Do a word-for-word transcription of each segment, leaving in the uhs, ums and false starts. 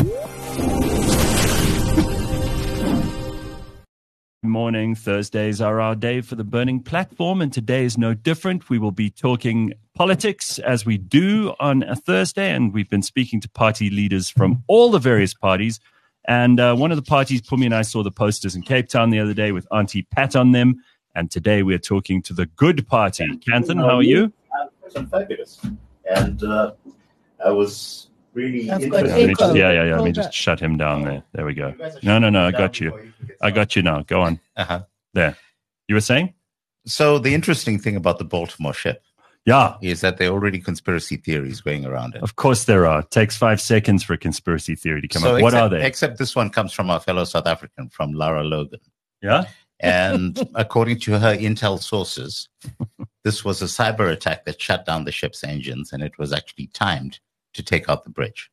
Morning. Thursdays are our day for the Burning Platform, and today is no different. We will be talking politics as we do on a Thursday, and we've been speaking to party leaders from all the various parties. And uh, one of the parties, Pumi and I saw the posters in Cape Town the other day with Auntie Pat on them, and today we're talking to the Good Party. Canthan, how are you? I'm fabulous, and uh, I was really I've interested. got Let me just, echo. yeah, yeah, yeah. Let me Hold just up. shut him down there. There we go. No, no, no. I got you. I got you now. Go on. Uh-huh. There. You were saying? So the interesting thing about the Baltimore ship Yeah. is that there are already conspiracy theories going around it. Of course there are. It takes five seconds for a conspiracy theory to come So up. What except, are they? Except this one comes from our fellow South African, from Lara Logan. Yeah? And according to her intel sources, this was a cyber attack that shut down the ship's engines, and it was actually timed to take out the bridge.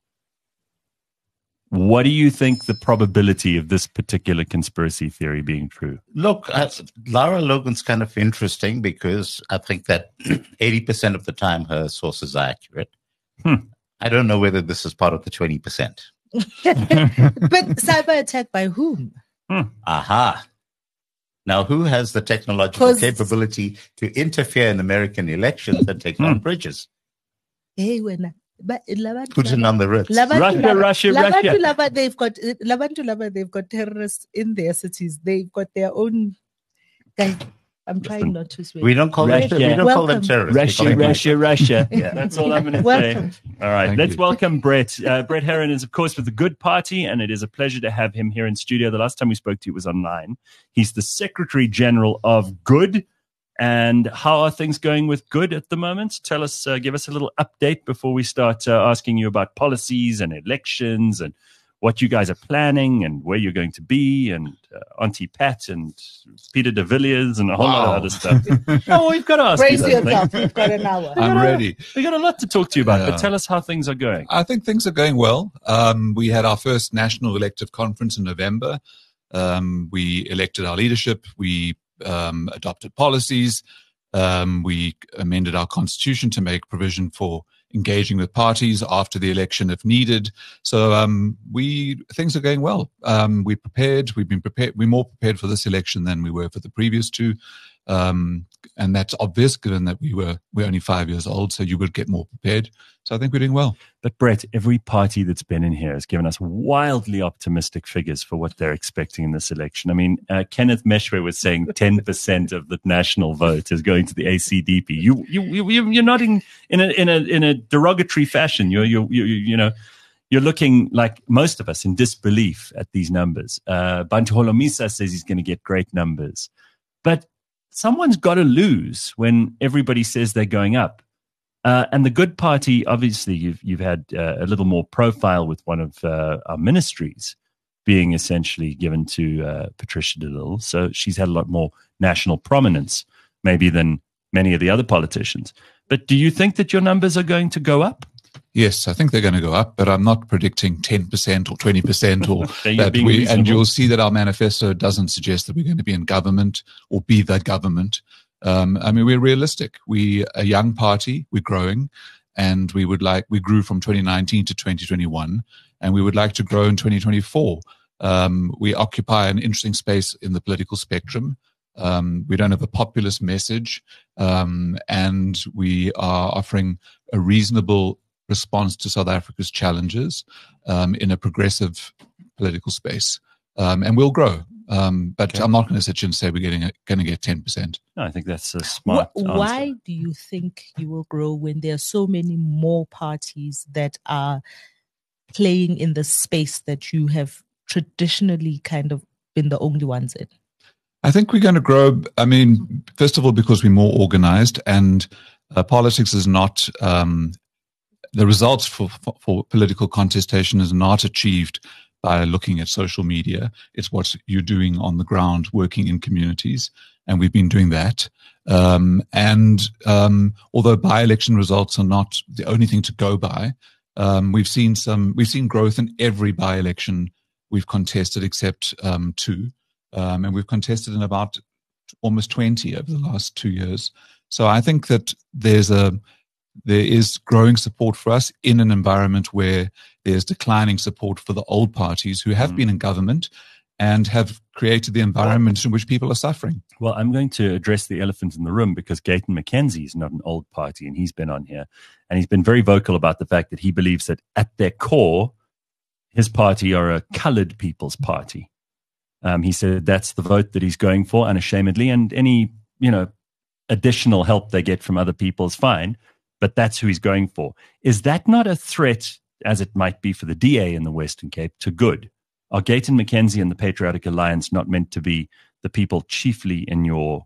What do you think the probability of this particular conspiracy theory being true? Look, uh, Lara Logan's kind of interesting because I think that eighty percent of the time her sources are accurate. Hmm. I don't know whether this is part of the twenty percent. But cyber attack by whom? Aha. Now, who has the technological 'Cause- capability to interfere in American elections and take down bridges? Hey, when but Labantu, Putin on the Ritz. Labantu, Russia, Laba- Russia, Labantu, Russia. Laba, they've got Labantu, Laba, they've got terrorists in their cities. They've got their own guys. I'm trying Listen, not to swear. We don't call them, Russia. we don't call them Welcome. terrorists. We call Russia, them Russia, Russia. Yeah. That's all I'm going to say. Welcome. All right. Thank Let's you. welcome Brett. Uh, Brett Herron is, of course, with the Good Party, and it is a pleasure to have him here in studio. The last time we spoke to you was online. He's the Secretary General of Good. And how are things going with Good at the moment? Tell us, uh, give us a little update before we start uh, asking you about policies and elections and what you guys are planning and where you're going to be, and uh, Auntie Pat and Peter de Villiers and a whole lot of Wow. other stuff. Oh, we've got to ask Brace you those yourself. things. You've got an hour. I'm ready. We got a lot to talk to you about, Yeah. but tell us how things are going. I think things are going well. Um, we had our first national elective conference in November. Um, we elected our leadership. We um, adopted policies. Um, we amended our constitution to make provision for engaging with parties after the election if needed. So um, we things are going well. Um, we're prepared. We've been prepared. We're more prepared for this election than we were for the previous two. Um, and that's obvious given that we were we're only five years old, so you would get more prepared. So I think we're doing well. But Brett, every party that's been in here has given us wildly optimistic figures for what they're expecting in this election. I mean, uh, Kenneth Meshwe was saying ten percent of the national vote is going to the A C D P. You, you, you, you're not in, in a in a in a derogatory fashion. You're you you you know. You're looking like most of us in disbelief at these numbers. Uh, Bantu Holomisa says he's going to get great numbers, but someone's got to lose when everybody says they're going up. Uh, and the Good Party, obviously, you've you've had uh, a little more profile with one of uh, our ministries being essentially given to uh, Patricia de Lille. So she's had a lot more national prominence, maybe than many of the other politicians. But do you think that your numbers are going to go up? Yes, I think they're going to go up, but I'm not predicting ten percent or twenty percent or So you're that being we, reasonable. and you'll see that our manifesto doesn't suggest that we're going to be in government or be the government. Um, I mean, we're realistic. We a young party, we're growing, and we would like, we grew from twenty nineteen to twenty twenty-one, and we would like to grow in twenty twenty-four. Um, we occupy an interesting space in the political spectrum. Um, we don't have a populist message, um, and we are offering a reasonable response to South Africa's challenges um, in a progressive political space. Um, and we'll grow. Um, but Okay. I'm not going to sit here and say we're getting going to get ten percent. No, I think that's a smart Wh- answer. Why do you think you will grow when there are so many more parties that are playing in the space that you have traditionally kind of been the only ones in? I think we're going to grow. I mean, first of all, because we're more organized, and uh, politics is not um, the results for, for for political contestation is not achieved by looking at social media. It's what you're doing on the ground, working in communities, and we've been doing that. Um, and um, although by-election results are not the only thing to go by, um, we've seen some we've seen growth in every by-election we've contested except um, two. Um, and we've contested in about almost twenty over the last two years. So I think that there's a there is growing support for us in an environment where there's declining support for the old parties who have mm. been in government and have created the environment in which people are suffering. Well, I'm going to address the elephant in the room because Gayton McKenzie is not an old party, and he's been on here. And he's been very vocal about the fact that he believes that at their core, his party are a colored people's party. Um, he said that's the vote that he's going for unashamedly, and any, you know, additional help they get from other people is fine, but that's who he's going for. Is that not a threat, as it might be for the D A in the Western Cape, to good? Are Gayton McKenzie and the Patriotic Alliance not meant to be the people chiefly in your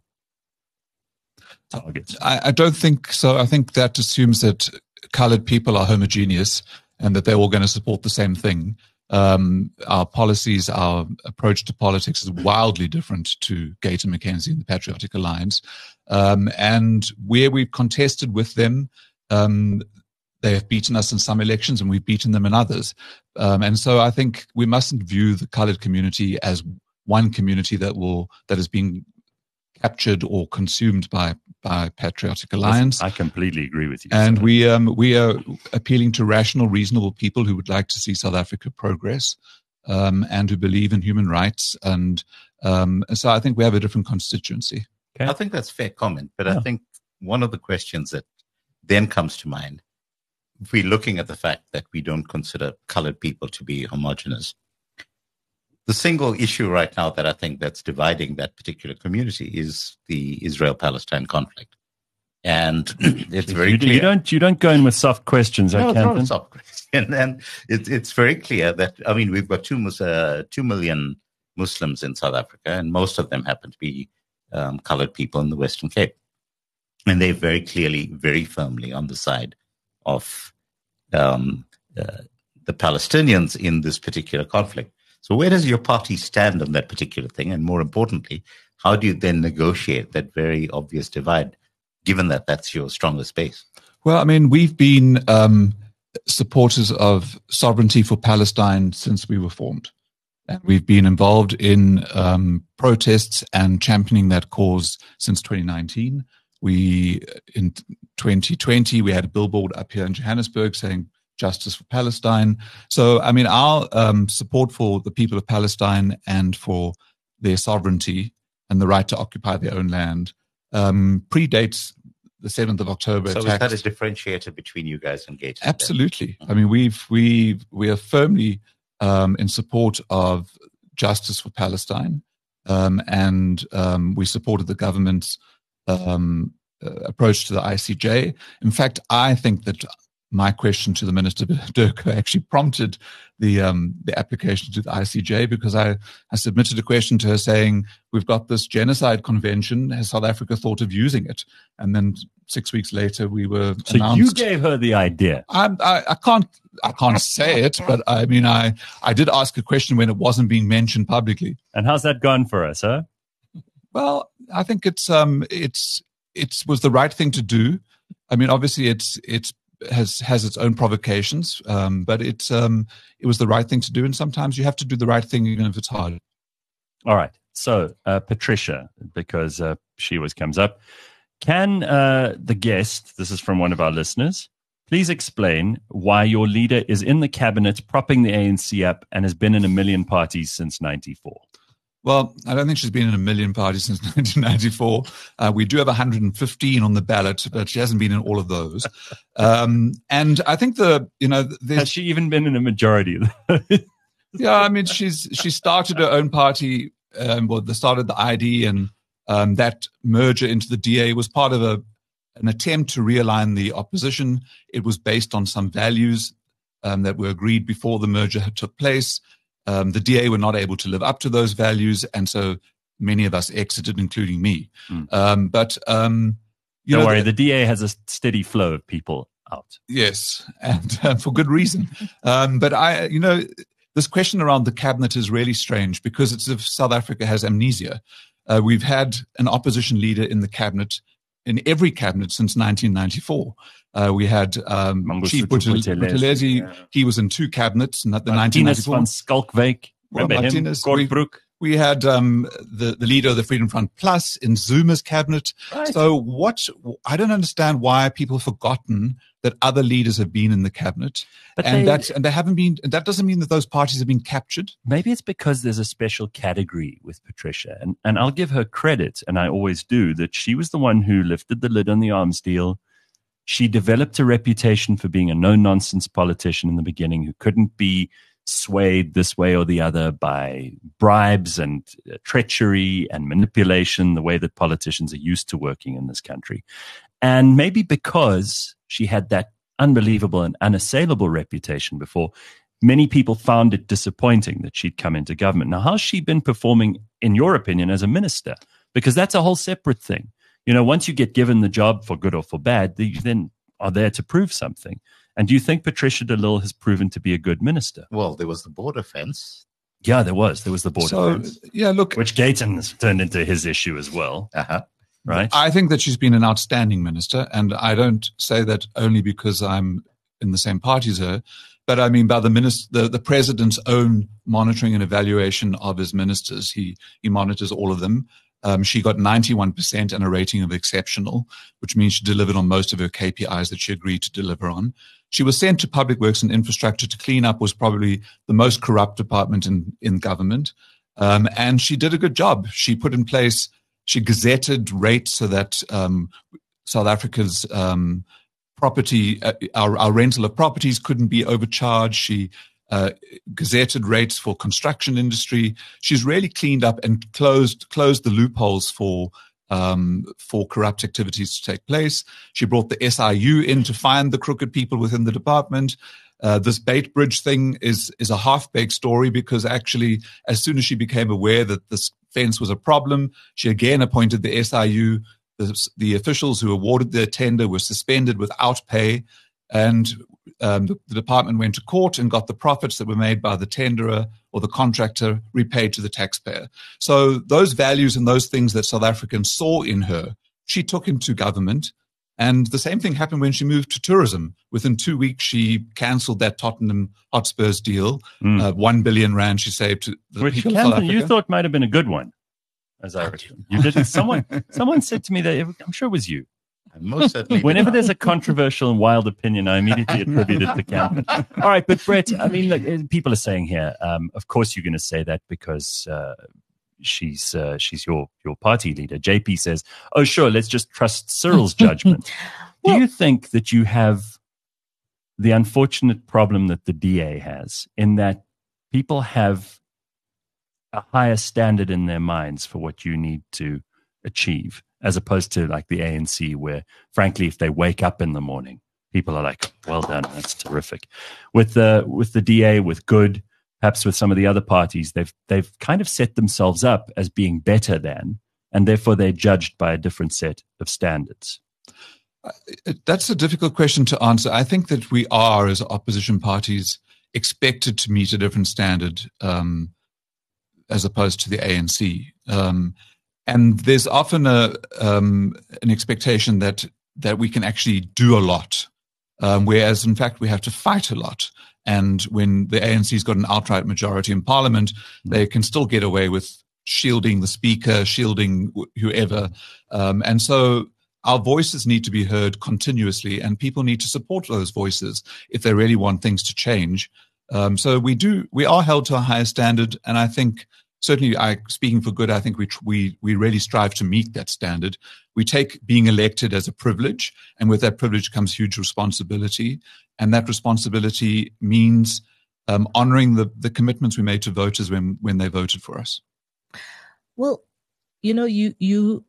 targets? I, I don't think so. I think that assumes that colored people are homogeneous and that they're all going to support the same thing. Um, our policies, our approach to politics is wildly different to Gayton McKenzie and the Patriotic Alliance. Um, and where we've contested with them, um, they have beaten us in some elections and we've beaten them in others. Um, and so I think we mustn't view the colored community as one community that will, that is being captured or consumed by, by Patriotic Alliance. I completely agree with you. And we, um, we are appealing to rational, reasonable people who would like to see South Africa progress, um, and who believe in human rights. And, um, so I think we have a different constituency. Okay. I think that's a fair comment, but yeah. I think one of the questions that then comes to mind, if we're looking at the fact that we don't consider colored people to be homogenous, the single issue right now that I think that's dividing that particular community is the Israel-Palestine conflict. And it's very you, clear. You don't, you don't go in with soft questions, no, I it's not can't. a soft question. And it, it's very clear that, I mean, we've got two, uh, two million Muslims in South Africa, and most of them happen to be um, colored people in the Western Cape. And they're very clearly, very firmly on the side of um, uh, the Palestinians in this particular conflict. So where does your party stand on that particular thing? And more importantly, how do you then negotiate that very obvious divide, given that that's your strongest base? Well, I mean, we've been um, supporters of sovereignty for Palestine since we were formed. And we've been involved in um, protests and championing that cause since twenty nineteen. We, in twenty twenty, we had a billboard up here in Johannesburg saying justice for Palestine. So, I mean, our um, support for the people of Palestine and for their sovereignty and the right to occupy their own land um, predates the seventh of October. So attacks. Is that a differentiator between you guys and Gayton? Absolutely. I mean, we've, we we are firmly um, in support of justice for Palestine, um, and um, we supported the government's um, uh, approach to the I C J. In fact, I think that my question to the Minister Durko actually prompted the um, the application to the I C J, because I, I submitted a question to her saying, we've got this genocide convention, has South Africa thought of using it? And then six weeks later we were so announced. You gave her the idea. I, I, I can't I can't say it, but I mean, I, I did ask a question when it wasn't being mentioned publicly. And how's that gone for us, huh? Well, I think it's um it's it was the right thing to do. I mean, obviously it's it's has has its own provocations, um, but it's um it was the right thing to do, and sometimes you have to do the right thing even if it's hard. All right. So uh, Patricia, because uh, she always comes up, can uh, the guest, this is from one of our listeners, please explain why your leader is in the cabinet propping the A N C up and has been in a million parties since ninety-four? Well, I don't think she's been in a million parties since nineteen ninety-four. Uh, we do have one hundred fifteen on the ballot, but she hasn't been in all of those. Um, and I think the, you know, has she even been in a majority of those? Yeah, I mean, she's she started her own party. Um, well, they started the I D, and um, that merger into the D A was part of a an attempt to realign the opposition. It was based on some values um, that were agreed before the merger took place. Um, the D A were not able to live up to those values, and so many of us exited, including me. Mm. Um, but um, you don't know, worry, the, the D A has a steady flow of people out. Yes, and uh, for good reason. um, but I, you know, this question around the cabinet is really strange, because it's as if South Africa has amnesia. Uh, we've had an opposition leader in the cabinet, in every cabinet since nineteen ninety-four. Uh, we had um, Chief Buthelezi. Yeah. He was in two cabinets, not the Martinez nineteen ninety-four. Van Skalkwyk. Well, Remember Martinez, him? Kortbroek. We had um, the, the leader of the Freedom Front Plus in Zuma's cabinet. Right. So what, I don't understand why people have forgotten that other leaders have been in the cabinet. But and they- that's, and they haven't been, and that doesn't mean that those parties have been captured. Maybe it's because there's a special category with Patricia. And, and I'll give her credit, and I always do, that she was the one who lifted the lid on the arms deal. She developed a reputation for being a no-nonsense politician in the beginning who couldn't be swayed this way or the other by bribes and uh, treachery and manipulation, the way that politicians are used to working in this country. And maybe because she had that unbelievable and unassailable reputation before, many people found it disappointing that she'd come into government. Now, how's she been performing, in your opinion, as a minister? Because that's a whole separate thing. You know, once you get given the job for good or for bad, you then are there to prove something. And do you think Patricia de Lille has proven to be a good minister? Well, there was the border fence. Yeah, there was. There was the border So, fence, yeah, look, which Gayton has turned into his issue as well, Uh-huh. right? I think that she's been an outstanding minister, and I don't say that only because I'm in the same party as her, but I mean by the minister, the, the president's own monitoring and evaluation of his ministers. He he monitors all of them. Um, she got ninety-one percent and a rating of exceptional, which means she delivered on most of her K P Is that she agreed to deliver on. She was sent to Public Works and Infrastructure to clean up was probably the most corrupt department in, in government. Um, and she did a good job. She put in place, she gazetted rates so that um, South Africa's um, property, uh, our, our rental of properties couldn't be overcharged. She uh, gazetted rates for construction industry. She's really cleaned up and closed closed the loopholes for um, for corrupt activities to take place. She brought the S I U in to find the crooked people within the department. Uh, this Bait Bridge thing is is a half-baked story because actually, as soon as she became aware that this fence was a problem, she again appointed the S I U. The, the officials who awarded the tender were suspended without pay, and um, the, the department went to court and got the profits that were made by the tenderer or the contractor repaid to the taxpayer. So those values and those things that South Africans saw in her, she took into government. And the same thing happened when she moved to tourism. Within two weeks, she cancelled that Tottenham Hotspurs deal. Mm. Uh, one billion rand she saved to the Which people of South Camden, you Africa. thought might have been a good one, as I recall. You didn't. Someone, someone said to me that it, I'm sure it was you. Most certainly. Whenever there's a controversial and wild opinion, I immediately attribute it to Camden. All right, but Brett, I mean, look, people are saying here, um, of course you're going to say that because uh, she's uh, she's your your party leader. J P says, "Oh, sure, let's just trust Cyril's judgment." Do you think that you have the unfortunate problem that the D A has in that people have a higher standard in their minds for what you need to achieve, as opposed to like the A N C, where frankly, if they wake up in the morning, people are like, well done, that's terrific. With the with the D A, with Good, perhaps with some of the other parties, they've they've kind of set themselves up as being better than, and therefore they're judged by a different set of standards. That's a difficult question to answer. I think that we are, as opposition parties, expected to meet a different standard um, as opposed to the A N C. Um, and there's often a um, an expectation that that we can actually do a lot, um, whereas in fact we have to fight a lot. And when the A N C's got an outright majority in Parliament, mm-hmm. they can still get away with shielding the Speaker, shielding whoever. Um, and so our voices need to be heard continuously, and people need to support those voices if they really want things to change. Um, so we do, we are held to a higher standard, and I think certainly, I speaking for Good, I think we we we really strive to meet that standard. We take being elected as a privilege, and with that privilege comes huge responsibility, and that responsibility means um, honoring the the commitments we made to voters when when they voted for us. Well, you know, you you.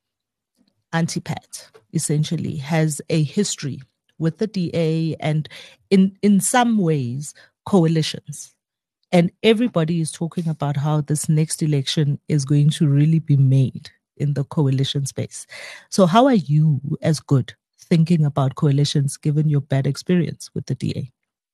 Auntie Pat essentially has a history with the D A and in, in some ways coalitions. And everybody is talking about how this next election is going to really be made in the coalition space. So how are you as Good thinking about coalitions given your bad experience with the D A?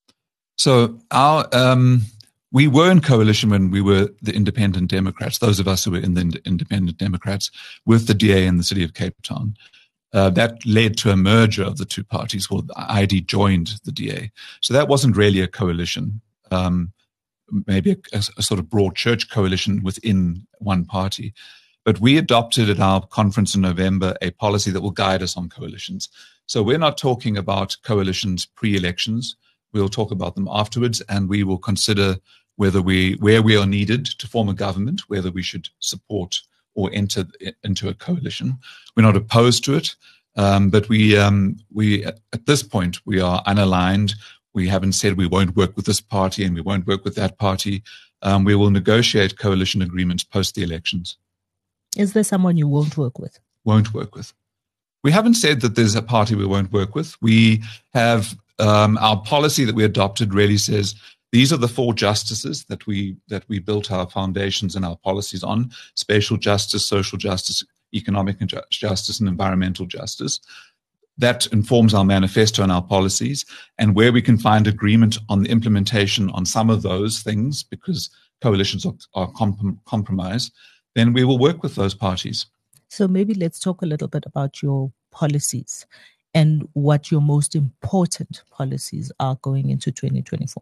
So our um, we were in coalition when we were the Independent Democrats, those of us who were in the Independent Democrats, with the D A in the city of Cape Town. Uh, that led to a merger of the two parties. Well, I D joined the D A. So that wasn't really a coalition. Um, maybe a, a sort of broad church coalition within one party. But we adopted at our conference in November a policy that will guide us on coalitions. So we're not talking about coalitions pre-elections. We'll talk about them afterwards, and we will consider whether we, where we are needed to form a government, whether we should support or enter into a coalition. We're not opposed to it, um, but we, um, we at this point, we are unaligned. We haven't said we won't work with this party and we won't work with that party. Um, we will negotiate coalition agreements post the elections. Is there someone you won't work with? Won't work with. We haven't said that there's a party we won't work with. We have um, our policy that we adopted really says these are the four justices that we that we built our foundations and our policies on: spatial justice, social justice, economic justice, and environmental justice. That informs our manifesto and our policies, and where we can find agreement on the implementation on some of those things, because coalitions are, are comp- compromise, then we will work with those parties. So maybe let's talk a little bit about your policies and what your most important policies are going into twenty twenty-four.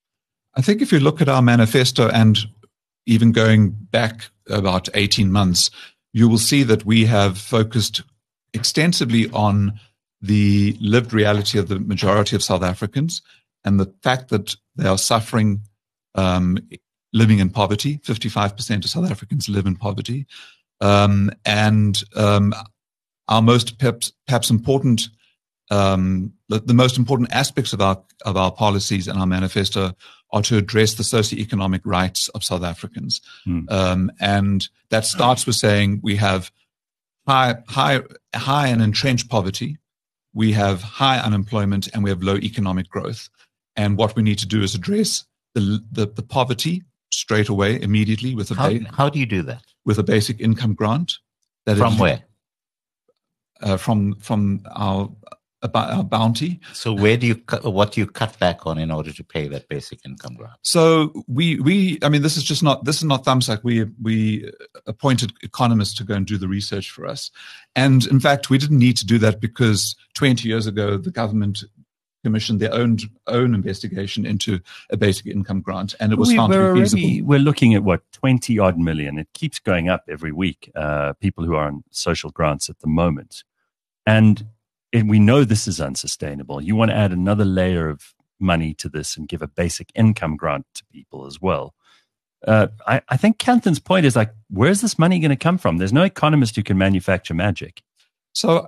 I think if you look at our manifesto and even going back about eighteen months, you will see that we have focused extensively on the lived reality of the majority of South Africans and the fact that they are suffering um, living in poverty. fifty-five percent of South Africans live in poverty. Um, and um, our most perhaps, perhaps important, um, the, the most important aspects of our of our policies and our manifesto are to address the socioeconomic rights of South Africans. Mm. Um, and that starts with saying we have high, high, high and entrenched poverty. We have high unemployment and we have low economic growth. And what we need to do is address the the, the poverty straight away, immediately, with a how, ba- how do you do that? With a basic income grant. That from is, where? Uh, from from our our bounty. So where do you cut, what do you cut back on in order to pay that basic income grant? So we we I mean this is just not this is not thumbsuck. We we appointed economists to go and do the research for us, and in fact we didn't need to do that because twenty years ago the government commissioned their own own investigation into a basic income grant, and it was we found to be feasible. Already, we're looking at what twenty odd million. It keeps going up every week. Uh, people who are on social grants at the moment, and. And we know this is unsustainable. You want to add another layer of money to this and give a basic income grant to people as well. Uh, I, I think Kanthan's point is like, where's this money going to come from? There's no economist who can manufacture magic. So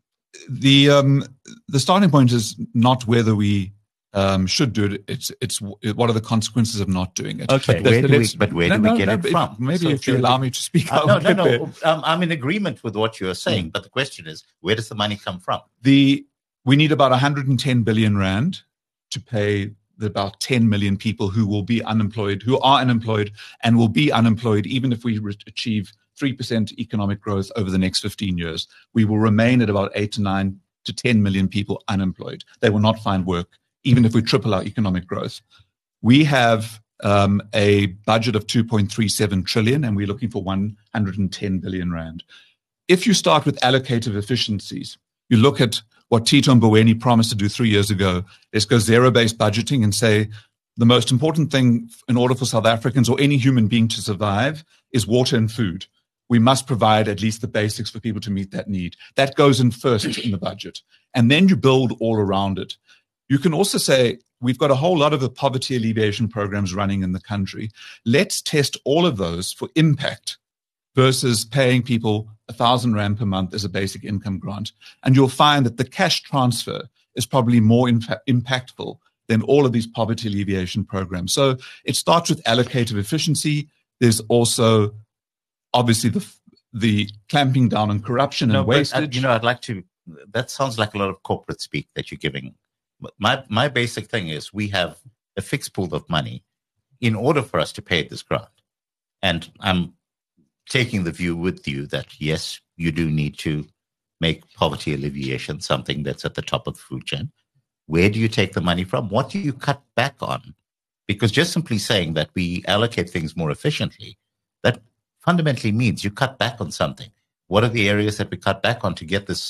the um, the starting point is not whether we um, should do it. It's it's what are the consequences of not doing it. Okay, but where do we, but where no, do we no, get no, it if, from? Maybe so if you allow me to speak. Uh, no, no, no. Um, I'm in agreement with what you're saying, mm. but the question is, where does the money come from? The we need about one hundred ten billion rand to pay the about ten million people who will be unemployed, who are unemployed, and will be unemployed even if we re- achieve three percent economic growth over the next fifteen years. We will remain at about eight to nine to ten million people unemployed. They will not find work, even if we triple our economic growth. We have um, a budget of two point three seven trillion, and we're looking for one hundred ten billion rand. If you start with allocative efficiencies, you look at what Tito Mboweni promised to do three years ago. Let's go zero-based budgeting and say the most important thing in order for South Africans or any human being to survive is water and food. We must provide at least the basics for people to meet that need. That goes in first in the budget. And then you build all around it. You can also say, we've got a whole lot of the poverty alleviation programs running in the country. Let's test all of those for impact versus paying people a thousand rand per month as a basic income grant. And you'll find that the cash transfer is probably more infa- impactful than all of these poverty alleviation programs. So it starts with allocative efficiency. There's also obviously the the clamping down on corruption no, and wastage. But, uh, you know, I'd like to, that sounds like a lot of corporate speak that you're giving. But my, my basic thing is we have a fixed pool of money in order for us to pay this grant. And I'm taking the view with you that, yes, you do need to make poverty alleviation something that's at the top of the food chain. Where do you take the money from? What do you cut back on? Because just simply saying that we allocate things more efficiently, that fundamentally means you cut back on something. What are the areas that we cut back on to get this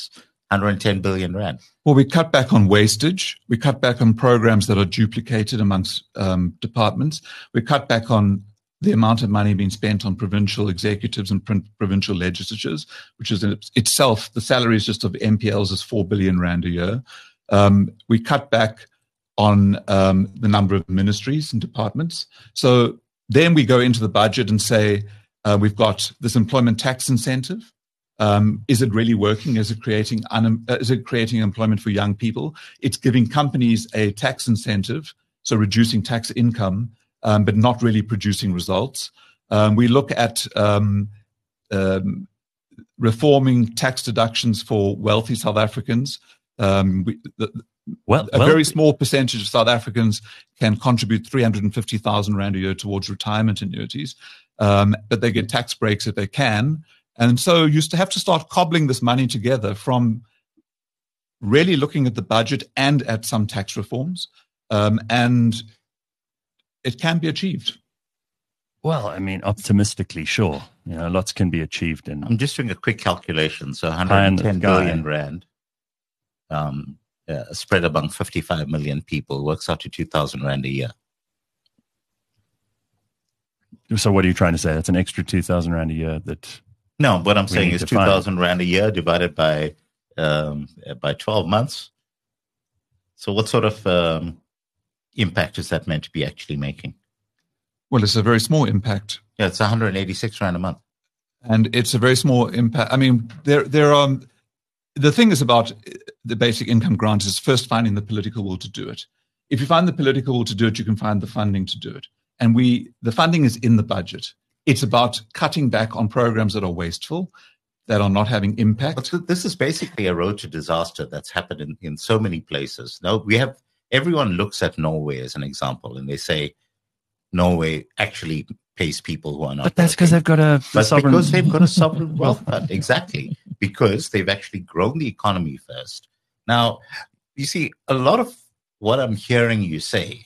one hundred ten billion rand. Well, we cut back on wastage. We cut back on programs that are duplicated amongst um, departments. We cut back on the amount of money being spent on provincial executives and provincial legislatures, which is in itself, the salaries just of M P Ls is four billion rand a year. Um, we cut back on um, the number of ministries and departments. So then we go into the budget and say, uh, we've got this employment tax incentive. Um, is it really working? Is it creating un- uh, is it creating employment for young people? It's giving companies a tax incentive, so reducing tax income, um, but not really producing results. Um, we look at um, um, reforming tax deductions for wealthy South Africans. Um, we, the, Well, a well, very small percentage of South Africans can contribute three hundred fifty thousand rand a year towards retirement annuities, um, but they get tax breaks if they can. And so you used to have to start cobbling this money together from really looking at the budget and at some tax reforms, um, and it can be achieved. Well, I mean, optimistically, sure. You know, lots can be achieved. In I'm just doing a quick calculation. So one hundred ten billion rand. Um, Uh, spread among fifty-five million people works out to two thousand rand a year. So what are you trying to say? That's an extra two thousand rand a year that... No, what I'm we saying need is to two thousand rand a year divided by um, by twelve months. So what sort of um, impact is that meant to be actually making? Well, it's a very small impact. Yeah, it's one hundred eighty-six rand a month. And it's a very small impact. I mean, there there are... The thing is about the basic income grant is first finding the political will to do it. If you find the political will to do it, you can find the funding to do it. And we, the funding is in the budget. It's about cutting back on programs that are wasteful, that are not having impact. But this is basically a road to disaster that's happened in, in so many places. Now we have, everyone looks at Norway as an example and they say Norway actually pays people who are not. But that's because they've got a But sovereign... because they've got a sovereign wealth fund, exactly. Because they've actually grown the economy first. Now, you see, a lot of what I'm hearing you say,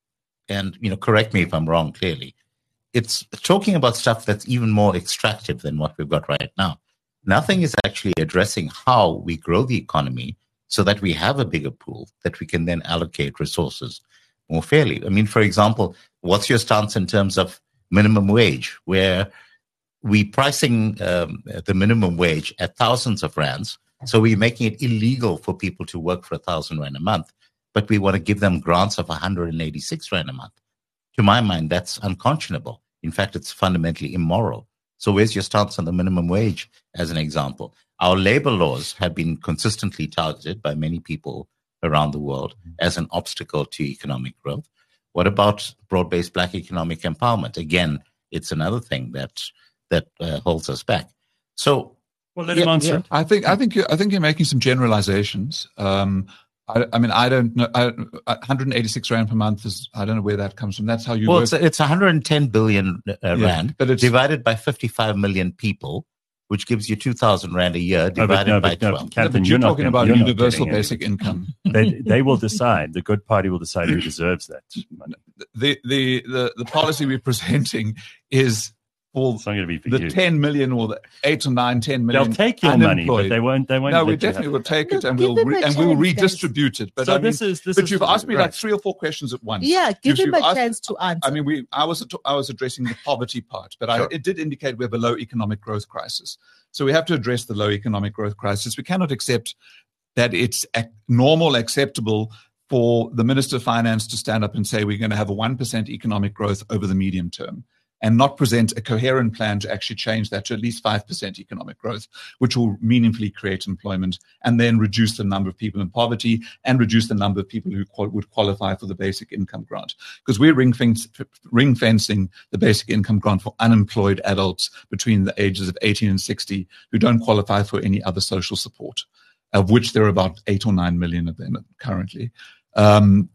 and you know, correct me if I'm wrong, clearly, it's talking about stuff that's even more extractive than what we've got right now. Nothing is actually addressing how we grow the economy so that we have a bigger pool that we can then allocate resources more fairly. I mean, for example, what's your stance in terms of minimum wage, where we pricing um, the minimum wage at thousands of rands, so we're making it illegal for people to work for a thousand rand a month, but we want to give them grants of one hundred eighty-six rand a month. To my mind, that's unconscionable. In fact, it's fundamentally immoral. So where's your stance on the minimum wage, as an example? Our labor laws have been consistently targeted by many people around the world as an obstacle to economic growth. What about broad-based Black economic empowerment? Again, it's another thing that that uh, holds us back. So, well, let him yeah, answer. yeah. I think I think you're, I think you're making some generalizations. Um, I, I mean, I don't know. I, one hundred eighty-six rand per month is, I don't know where that comes from. That's how you well, work. it's, it's one hundred ten billion uh, Yeah, rand, but it's- divided by fifty-five million people, which gives you two thousand rand a year No, divided but, no, by but, no, twelve. No, Catherine, but you're you're not talking gonna- about you're not universal getting it. basic income. They, they will decide. The good party will decide who deserves that money. The, the the the policy we're presenting is for It's not going to be for the you. ten million or the eight or nine, ten million. They'll take your money, but unemployed. they won't. They won't. No, let we you definitely have will it. take it No, and give we'll him re- a and we'll chance, guys. redistribute it. But So I mean, this is this but is you've asked me right. like three or four questions at once. Yeah, give You've- him a you've asked- chance to answer. I mean, we I was I was addressing the poverty part, but Sure. I, it did indicate we're below economic growth crisis. So we have to address the low economic growth crisis. We cannot accept that it's ac- normal, acceptable for the Minister of Finance to stand up and say we're going to have a one percent economic growth over the medium term and not present a coherent plan to actually change that to at least five percent economic growth, which will meaningfully create employment and then reduce the number of people in poverty and reduce the number of people who qual- would qualify for the basic income grant. Because we're ring, fence- ring fencing the basic income grant for unemployed adults between the ages of eighteen and sixty who don't qualify for any other social support, of which there are about eight or nine million of them currently. Um,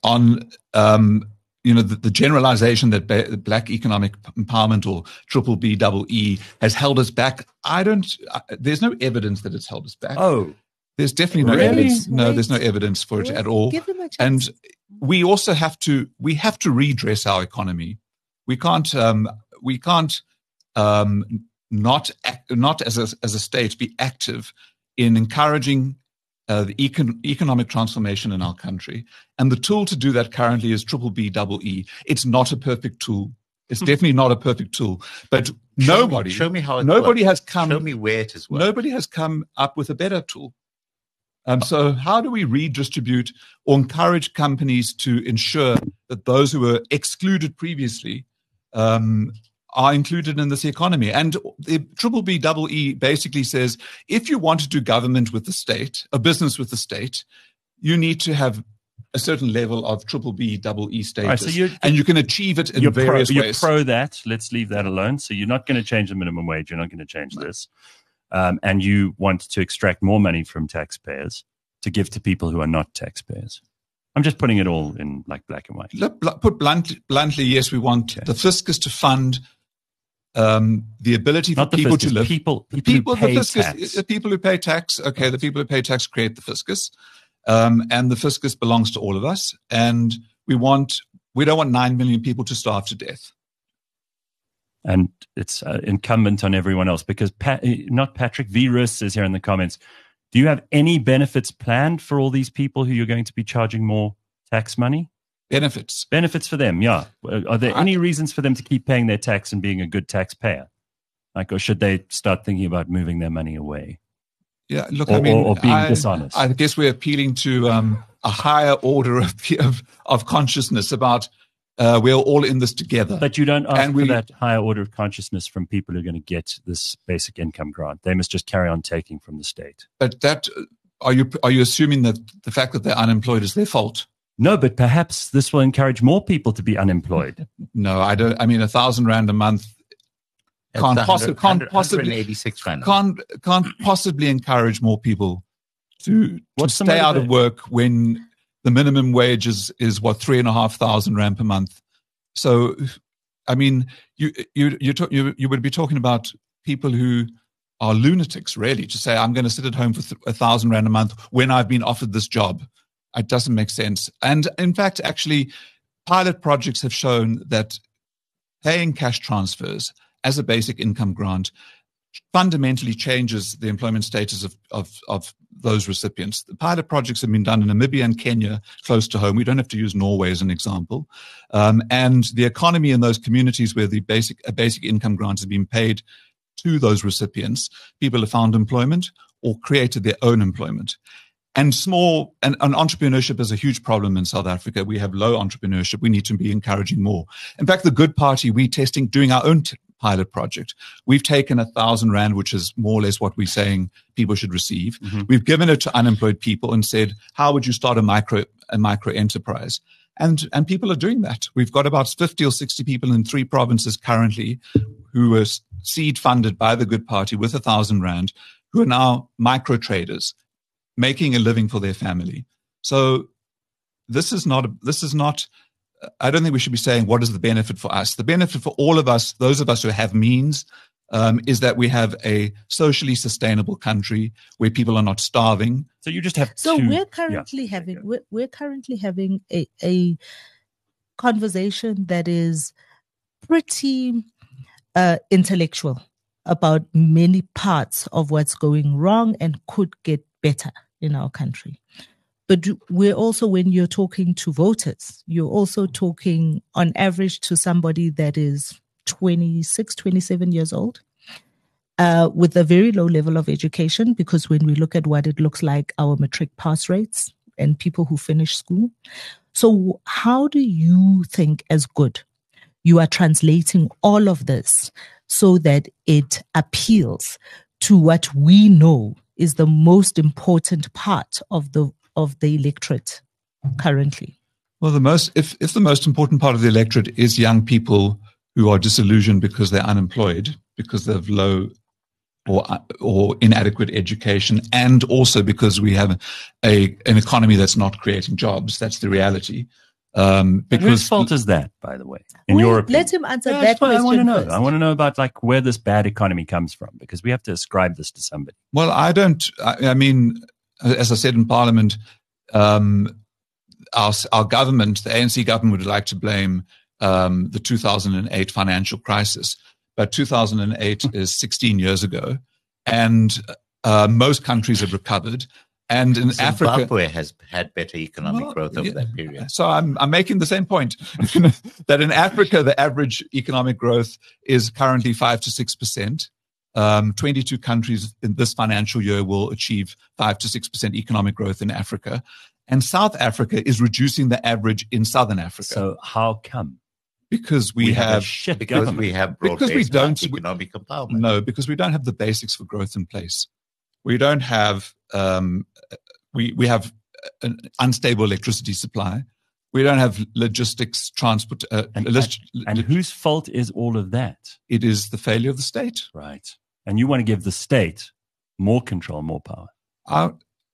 on um, you know, the, the generalization that ba- Black economic empowerment or triple B double E has held us back. I don't, uh, there's no evidence that it's held us back. Oh, There's definitely no Really? evidence. No, Wait. there's no evidence for it Wait, at all. Give him a chance. And we also have to, we have to redress our economy. We can't, um, we can't, um, not, act, not as a, as a state be active in encouraging uh, the econ- economic transformation in our country. And the tool to do that currently is triple B double E. It's not a perfect tool. It's definitely not a perfect tool. But show nobody, me, show me how it nobody works. has come. Show me where it is working. Nobody has come up with a better tool. Um, so how do we redistribute or encourage companies to ensure that those who were excluded previously um, are included in this economy? And the triple B double E basically says, if you want to do government with the state, a business with the state, you need to have a certain level of triple B double E status, right, so you're, and you can achieve it in you're various pro, ways. You're pro that. Let's leave that alone. So you're not going to change the minimum wage. You're not going to change No. this. Um, and you want to extract more money from taxpayers to give to people who are not taxpayers. I'm just putting it all in like black and white. Look, bl- put bluntly, bluntly, yes, we want Okay. the fiscus to fund um, the ability for Not the people fiscus, to live. People, people, people, who pay the fiscus, tax. the people who pay tax. Okay, the people who pay tax create the fiscus, um, and the fiscus belongs to all of us. And we want, we don't want nine million people to starve to death. And it's uh, incumbent on everyone else because Pat, not Patrick Virus says here in the comments, do you have any benefits planned for all these people who you're going to be charging more tax money? Benefits. Benefits for them, yeah. Are there I- any reasons for them to keep paying their tax and being a good taxpayer? Like, or should they start thinking about moving their money away? Yeah, look, Or- I mean, or- or being I, dishonest. I guess we're appealing to um, a higher order of, of, of consciousness about uh, we're all in this together. But you don't ask And we- for that higher order of consciousness from people who are going to get this basic income grant. They must just carry on taking from the state. But that are you are you assuming that the fact that they're unemployed is their fault? No, but perhaps this will encourage more people to be unemployed. No, I don't. I mean, a thousand rand a month That's can't, one possi- hundred can't possibly one hundred eighty-six rand. can't can't possibly encourage more people to, to What's the stay out of motiva- work when the minimum wage is, is what three and a half thousand rand per month. So, I mean, you you you talk, you you would be talking about people who are lunatics, really, to say I'm going to sit at home for th- a thousand rand a month when I've been offered this job. It doesn't make sense. And in fact, actually, pilot projects have shown that paying cash transfers as a basic income grant fundamentally changes the employment status of, of, of those recipients. The pilot projects have been done in Namibia and Kenya, close to home. We don't have to use Norway as an example. Um, and the economy in those communities where the basic a basic income grant has been paid to those recipients, people have found employment or created their own employment. And small and, and entrepreneurship is a huge problem in South Africa. We have low entrepreneurship. We need to be encouraging more. In fact, the Good Party, we're testing, doing our own t- pilot project. We've taken a thousand rand, which is more or less what we're saying people should receive. Mm-hmm. We've given it to unemployed people and said, how would you start a micro a micro enterprise? And and people are doing that. We've got about fifty or sixty people in three provinces currently who were seed funded by the Good Party with a thousand rand, who are now micro traders, making a living for their family. So this is not, this is not, I don't think we should be saying what is the benefit for us. The benefit for all of us, those of us who have means, um, is that we have a socially sustainable country where people are not starving. So you just have So two. we're currently yeah. having we're, we're currently having a, a conversation that is pretty uh, intellectual about many parts of what's going wrong and could get better in our country. But we're also, when you're talking to voters, you're also talking on average to somebody that is twenty-six, twenty-seven years old, uh, with a very low level of education, because when we look at what it looks like, our matric pass rates and people who finish school. So how do you think as good you are translating all of this so that it appeals to what we know is the most important part of the of the electorate currently? Well, the most, if, if the most important part of the electorate is young people who are disillusioned because they're unemployed, because they have low or or inadequate education, and also because we have a an economy that's not creating jobs. That's the reality. Um, But because whose fault is that, by the way, in Wait, your opinion? let him answer Yeah, that that's what I want to question know. first. I want to know about like where this bad economy comes from, because we have to ascribe this to somebody. Well, I don't. I, I mean, as I said in Parliament, um, our our government, the A N C government, would like to blame um, the two thousand eight financial crisis, but two thousand eight is sixteen years ago, and Uh, most countries have recovered. And in Zimbabwe Africa has had better economic well, growth over yeah. that period. So I'm I'm making the same point that in Africa the average economic growth is currently five to six percent. Um, twenty-two countries in this financial year will achieve five to six percent economic growth in Africa, and South Africa is reducing the average in Southern Africa. So how come? Because we, We have, have a shit Because government. we have Because we broad-based don't- economic empowerment. no, because we don't have the basics for growth in place. We don't have um, we we have an unstable electricity supply. We don't have logistics, transport. Uh, And, list, and whose fault is all of that? it is the failure of the state. Right. And you want to give the state more control, more power. Uh,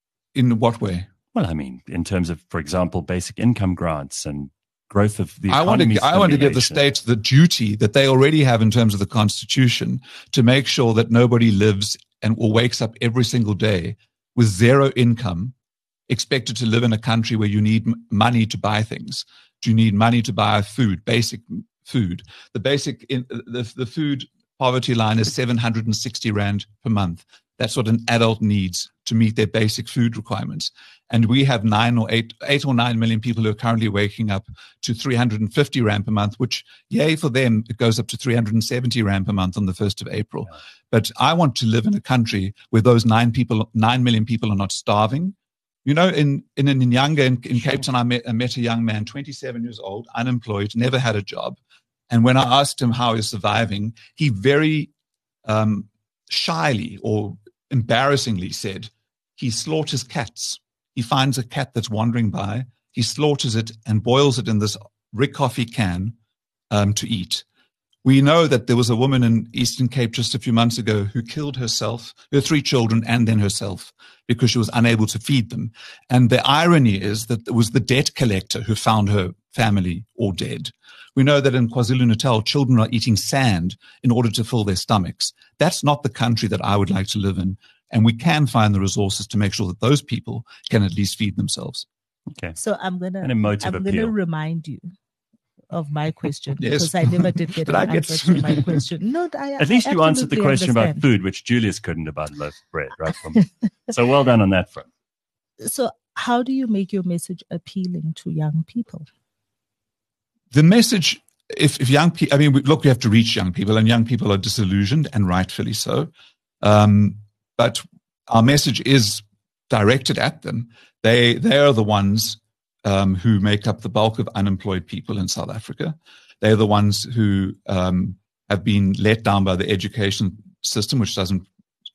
in what way? Well, I mean, in terms of, for example, basic income grants and growth of the I want economy. to I want to give the stimulation. states the duty that they already have in terms of the Constitution to make sure that nobody lives and or wakes up every single day with zero income, expected to live in a country where you need m- money to buy things. Do you need money to buy food, basic food? The basic in, the the food poverty line is seven hundred sixty rand per month. That's what an adult needs to meet their basic food requirements. And we have nine or eight, eight or nine million people who are currently waking up to three hundred fifty rand per month, which, yay, for them, it goes up to three hundred seventy rand per month on the first of April. Yeah. But I want to live in a country where those nine people, nine million people are not starving. You know, in, in, in Nyanga, in, in Sure. Cape Town, I met, I met a young man, twenty-seven years old, unemployed, never had a job. And when I asked him how he's surviving, he very um, shyly or embarrassingly said he slaughters cats. He finds a cat that's wandering by, he slaughters it and boils it in this Rick coffee can um, to eat. We know that there was a woman in Eastern Cape just a few months ago who killed herself, her three children, and then herself because she was unable to feed them. And the irony is that it was the debt collector who found her family all dead. We know that in KwaZulu-Natal, children are eating sand in order to fill their stomachs. That's not the country that I would like to live in. And we can find the resources to make sure that those people can at least feed themselves. Okay. So I'm gonna An emotive I'm appeal. gonna remind you of my question Yes. because I never did get But an I get answer to my question. No, I, At least I you answered the absolutely question about understand. food, which Julius couldn't about loaf of bread, right? From, so well done on that front. So how do you make your message appealing to young people? The message, if, if young people, I mean, we, look, we have to reach young people, and young people are disillusioned, and rightfully so. Um, but our message is directed at them. They they are the ones um, who make up the bulk of unemployed people in South Africa. They're the ones who um, have been let down by the education system, which doesn't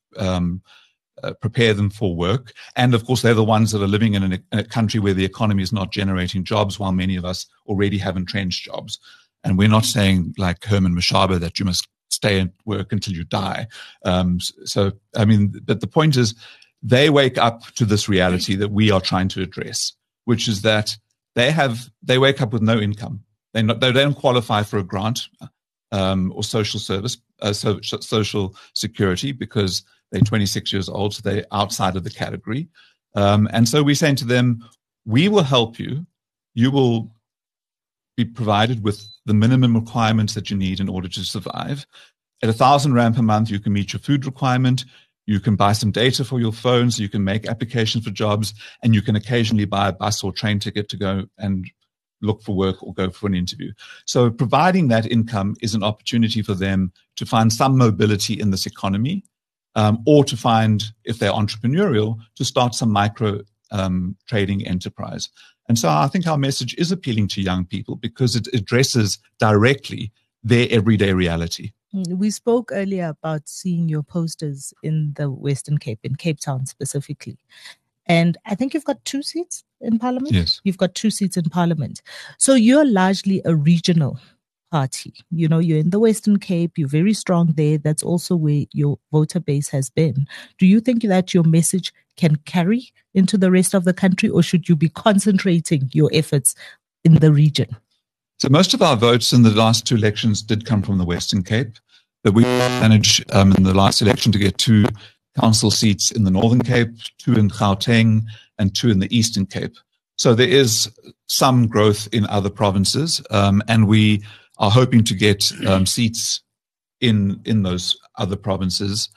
um, uh, prepare them for work. And of course, they're the ones that are living in, an, in a country where the economy is not generating jobs, while many of us already have entrenched jobs. And we're not saying, like Herman Mashaba, that you must stay at work until you die. Um, so, I mean, but the point is, they wake up to this reality that we are trying to address, which is that they have they wake up with no income. They not, they don't qualify for a grant um, or social service, uh, so, social security, because they're twenty-six years old, so they're outside of the category. Um, and so we're saying to them, we will help you. You will be provided with the minimum requirements that you need in order to survive. At a thousand rand per month, you can meet your food requirement. You can buy some data for your phone, so you can make applications for jobs, and you can occasionally buy a bus or train ticket to go and look for work or go for an interview. So providing that income is an opportunity for them to find some mobility in this economy, um, or to find, if they're entrepreneurial, to start some micro um, trading enterprise. And so I think our message is appealing to young people because it addresses directly their everyday reality. We spoke earlier about seeing your posters in the Western Cape, in Cape Town specifically. And I think you've got two seats in Parliament. Yes. You've got two seats in Parliament. So you're largely a regional party. You know, you're in the Western Cape, you're very strong there. That's also where your voter base has been. Do you think that your message can carry into the rest of the country, or should you be concentrating your efforts in the region? So most of our votes in the last two elections did come from the Western Cape, but we managed um, in the last election to get two council seats in the Northern Cape, two in Gauteng, and two in the Eastern Cape. So there is some growth in other provinces, um, and we are hoping to get um, seats in in those other provinces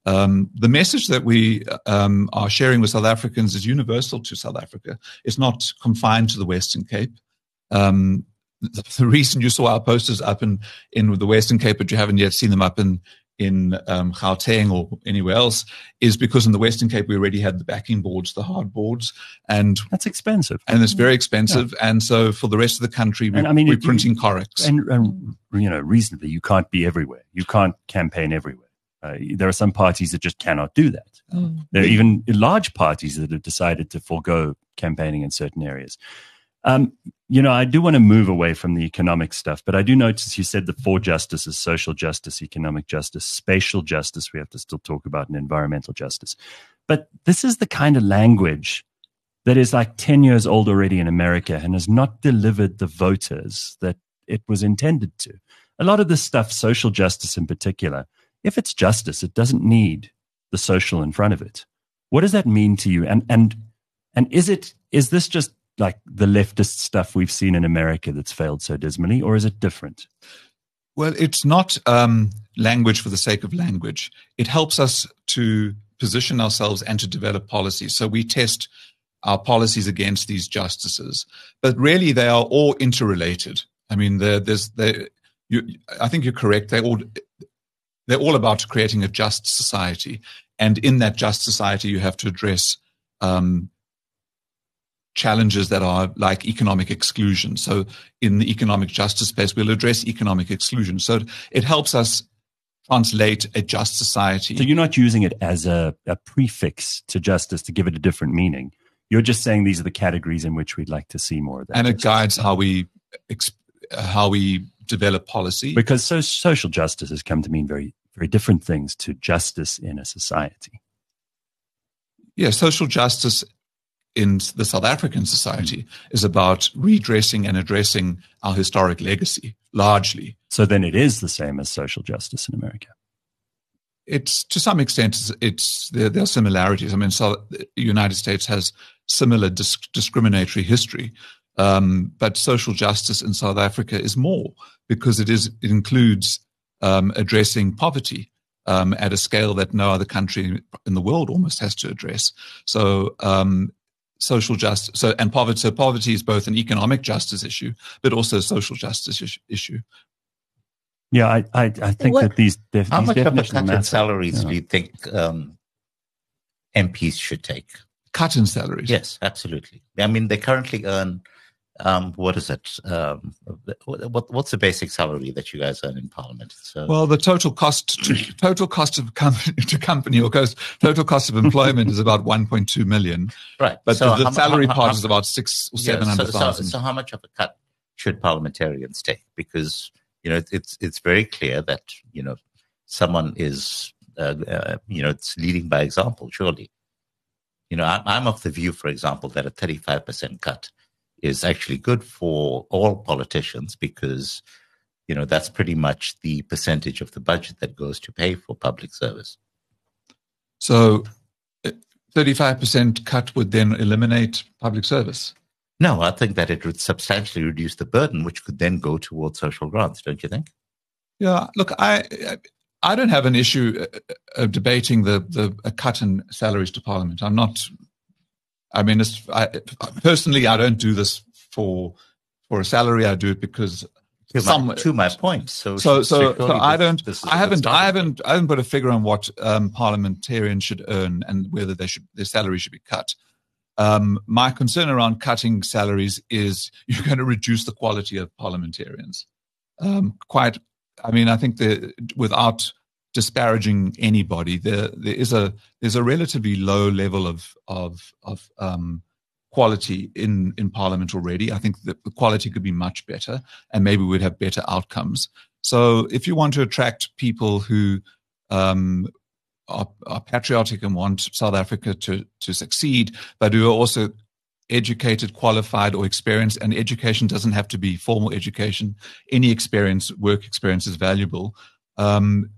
Um, the message that we um, are sharing with South Africans is universal to South Africa. It's not confined to the Western Cape. Um, the, the reason you saw our posters up in, in the Western Cape, but you haven't yet seen them up in in um, Gauteng or anywhere else, is because in the Western Cape we already had the backing boards, the hard boards, and that's expensive, and it's very expensive. Yeah. And so for the rest of the country, we, I mean, we're printing you, Corex, and, and you know, reasonably, you can't be everywhere. You can't campaign everywhere. Uh, there are some parties that just cannot do that. Mm. There are even large parties that have decided to forego campaigning in certain areas. Um, you know, I do want to move away from the economic stuff, but I do notice you said the four justices: social justice, economic justice, spatial justice. We have to still talk about, and environmental justice. But this is the kind of language that is like ten years old already in America and has not delivered the voters that it was intended to. A lot of this stuff, social justice in particular, if it's justice, it doesn't need the social in front of it. What does that mean to you? And and and is it is this just like the leftist stuff we've seen in America that's failed so dismally, or is it different? Well, it's not um, language for the sake of language. It helps us to position ourselves and to develop policies. So we test our policies against these justices, but really they are all interrelated. I mean, there's, you, I think you're correct. They all, they're all about creating a just society, and in that just society, you have to address um, challenges that are like economic exclusion. So in the economic justice space, we'll address economic exclusion. So it helps us translate a just society. So you're not using it as a, a prefix to justice to give it a different meaning. You're just saying these are the categories in which we'd like to see more of that. And it guides how we how we develop policy. Because so, social justice has come to mean very, very different things to justice in a society. Yeah, social justice in the South African society is about redressing and addressing our historic legacy, largely. So then it is the same as social justice in America. It's to some extent, it's, it's there, there are similarities. I mean, so the United States has similar disc, discriminatory history, um, but social justice in South Africa is more because it is it includes um, addressing poverty um, at a scale that no other country in the world almost has to address. So. Um, Social justice, so and poverty. So poverty is both an economic justice issue, but also a social justice issue. Yeah, I, I, I think what, that these, def- how these much definitions of a cut in salaries yeah. do you think um, M Ps should take? Cut in salaries? Yes, absolutely. I mean, they currently earn um, what is it? Um, what, what's the basic salary that you guys earn in Parliament? So, well, the total cost to, total cost of company to company or cost, total cost of employment is about one point two million. Right, but so the, the how, salary how, part how, is about six or yeah, seven hundred thousand. So, so, so, how much of a cut should parliamentarians take? Because you know it's it's very clear that you know someone is uh, uh, you know it's leading by example. Surely, you know I'm, I'm of the view, for example, that a thirty-five percent cut is actually good for all politicians because, you know, that's pretty much the percentage of the budget that goes to pay for public service. So thirty-five percent cut would then eliminate public service? No, I think that it would substantially reduce the burden, which could then go towards social grants, don't you think? Yeah, look, I I don't have an issue of debating the, the a cut in salaries to Parliament. I'm not... I mean, it's, I, personally, I don't do this for for a salary. I do it because to, some, my, to my point. So, so, so, so I don't. This I haven't. I haven't. I haven't put a figure on what um, parliamentarians should earn and whether they should their salary should be cut. Um, my concern around cutting salaries is you're going to reduce the quality of parliamentarians. Um, quite. I mean, I think that without disparaging anybody, there there is a there's a relatively low level of of of um, quality in in Parliament already. I think that the quality could be much better, and maybe we'd have better outcomes. So, if you want to attract people who um, are, are patriotic and want South Africa to to succeed, but who are also educated, qualified, or experienced, and education doesn't have to be formal education. Any experience, work experience, is valuable. Um,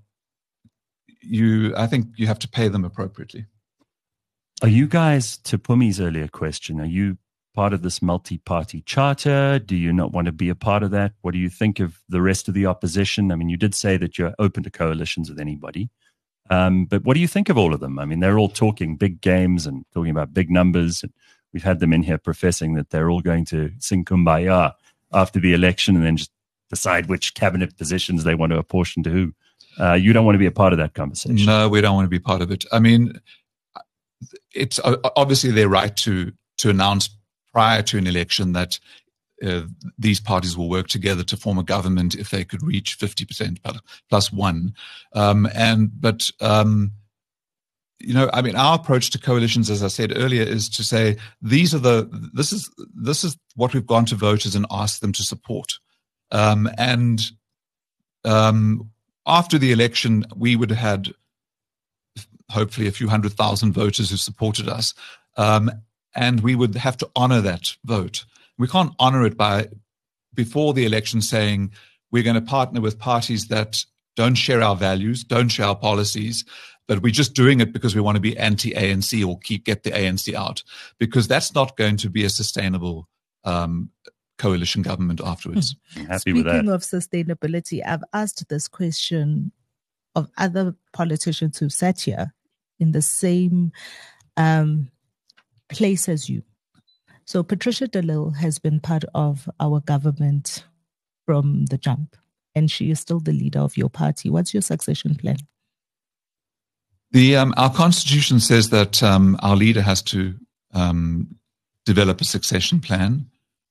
You, I think you have to pay them appropriately. Are you guys, to Pumi's earlier question, are you part of this multi-party charter? Do you not want to be a part of that? What do you think of the rest of the opposition? I mean, you did say that you're open to coalitions with anybody. Um, but what do you think of all of them? I mean, they're all talking big games and talking about big numbers. And we've had them in here professing that they're all going to sing Kumbaya after the election and then just decide which cabinet positions they want to apportion to who. Uh, you don't want to be a part of that conversation. No, we don't want to be part of it. I mean, it's obviously their right to to announce prior to an election that uh, these parties will work together to form a government if they could reach fifty percent plus one. Um, and but um, you know, I mean, our approach to coalitions, as I said earlier, is to say these are the this is this is what we've gone to voters and asked them to support. Um, and um, after the election, we would have had hopefully a few hundred thousand voters who supported us, um, and we would have to honor that vote. We can't honor it by before the election saying we're going to partner with parties that don't share our values, don't share our policies, but we're just doing it because we want to be anti-A N C or keep get the A N C out, because that's not going to be a sustainable um, coalition government afterwards. I'm happy Speaking with that. of sustainability, I've asked this question of other politicians who sat here in the same um, place as you. So Patricia de Lille has been part of our government from the jump, and she is still the leader of your party. What's your succession plan? The um, our constitution says that um, our leader has to um, develop a succession plan.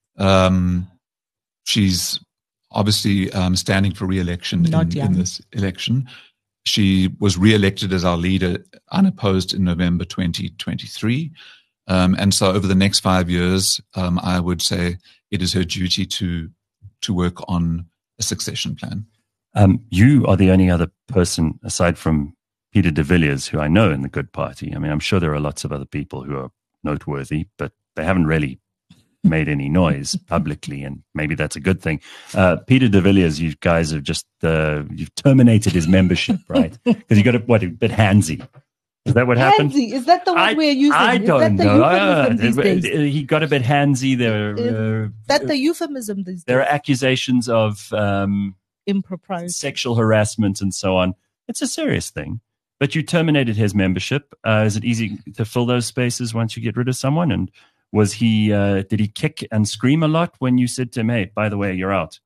Um, she's obviously um, standing for re-election in, in this election. She was re-elected as our leader unopposed in November twenty twenty-three. Um, and so over the next five years, um, I would say it is her duty to to work on a succession plan. Um, you are the only other person, aside from Peter de Villiers, who I know in the Good Party. I mean, I'm sure there are lots of other people who are noteworthy, but they haven't really made any noise publicly, and maybe that's a good thing. Uh, Peter de Villiers, you guys have just, uh, you've terminated his membership, right? Because you got a, what, a bit handsy. Is that what happened? Handsy, is that the one I, we're using? I is don't that the know. euphemism Uh, these days? He got a bit handsy. There, Is uh, that the euphemism these there days? are accusations of um, Impropriety. sexual harassment and so on. It's a serious thing. But you terminated his membership. Uh, is it easy to fill those spaces once you get rid of someone? And was he? Uh, did he kick and scream a lot when you said to him, "Hey, by the way, you're out"?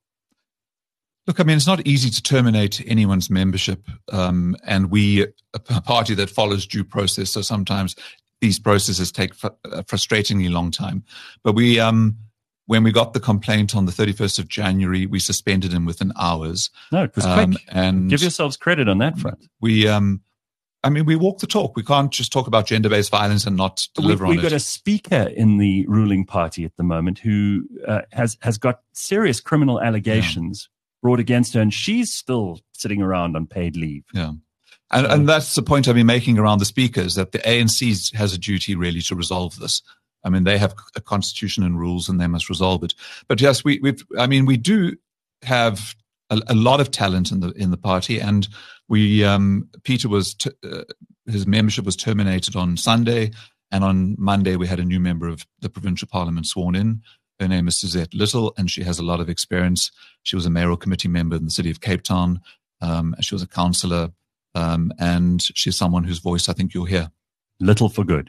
Look, I mean, it's not easy to terminate anyone's membership, um, and we, a party that follows due process, so sometimes these processes take fr- a frustratingly long time. But we, um, when we got the complaint on the thirty-first of January, we suspended him within hours. No, it was Um, quick. and Give yourselves credit on that front. we, um, I mean, we walk the talk. We can't just talk about gender-based violence and not deliver We've, on we've it. got a speaker in the ruling party at the moment who uh, has has got serious criminal allegations brought against her, and she's still sitting around on paid leave. Yeah. And, and that's the point I've been making around the speakers, that the A N C has a duty really to resolve this. I mean, they have a constitution and rules and they must resolve it. But yes, we, we've, I mean, we do have a, a lot of talent in the, in the party. And we, um, Peter was, t- uh, his membership was terminated on Sunday. And on Monday, we had a new member of the provincial parliament sworn in. Her name is Suzette Little, and she has a lot of experience. She was a mayoral committee member in the city of Cape Town. Um, she was a councillor, um, and she's someone whose voice I think you'll hear. Little for good.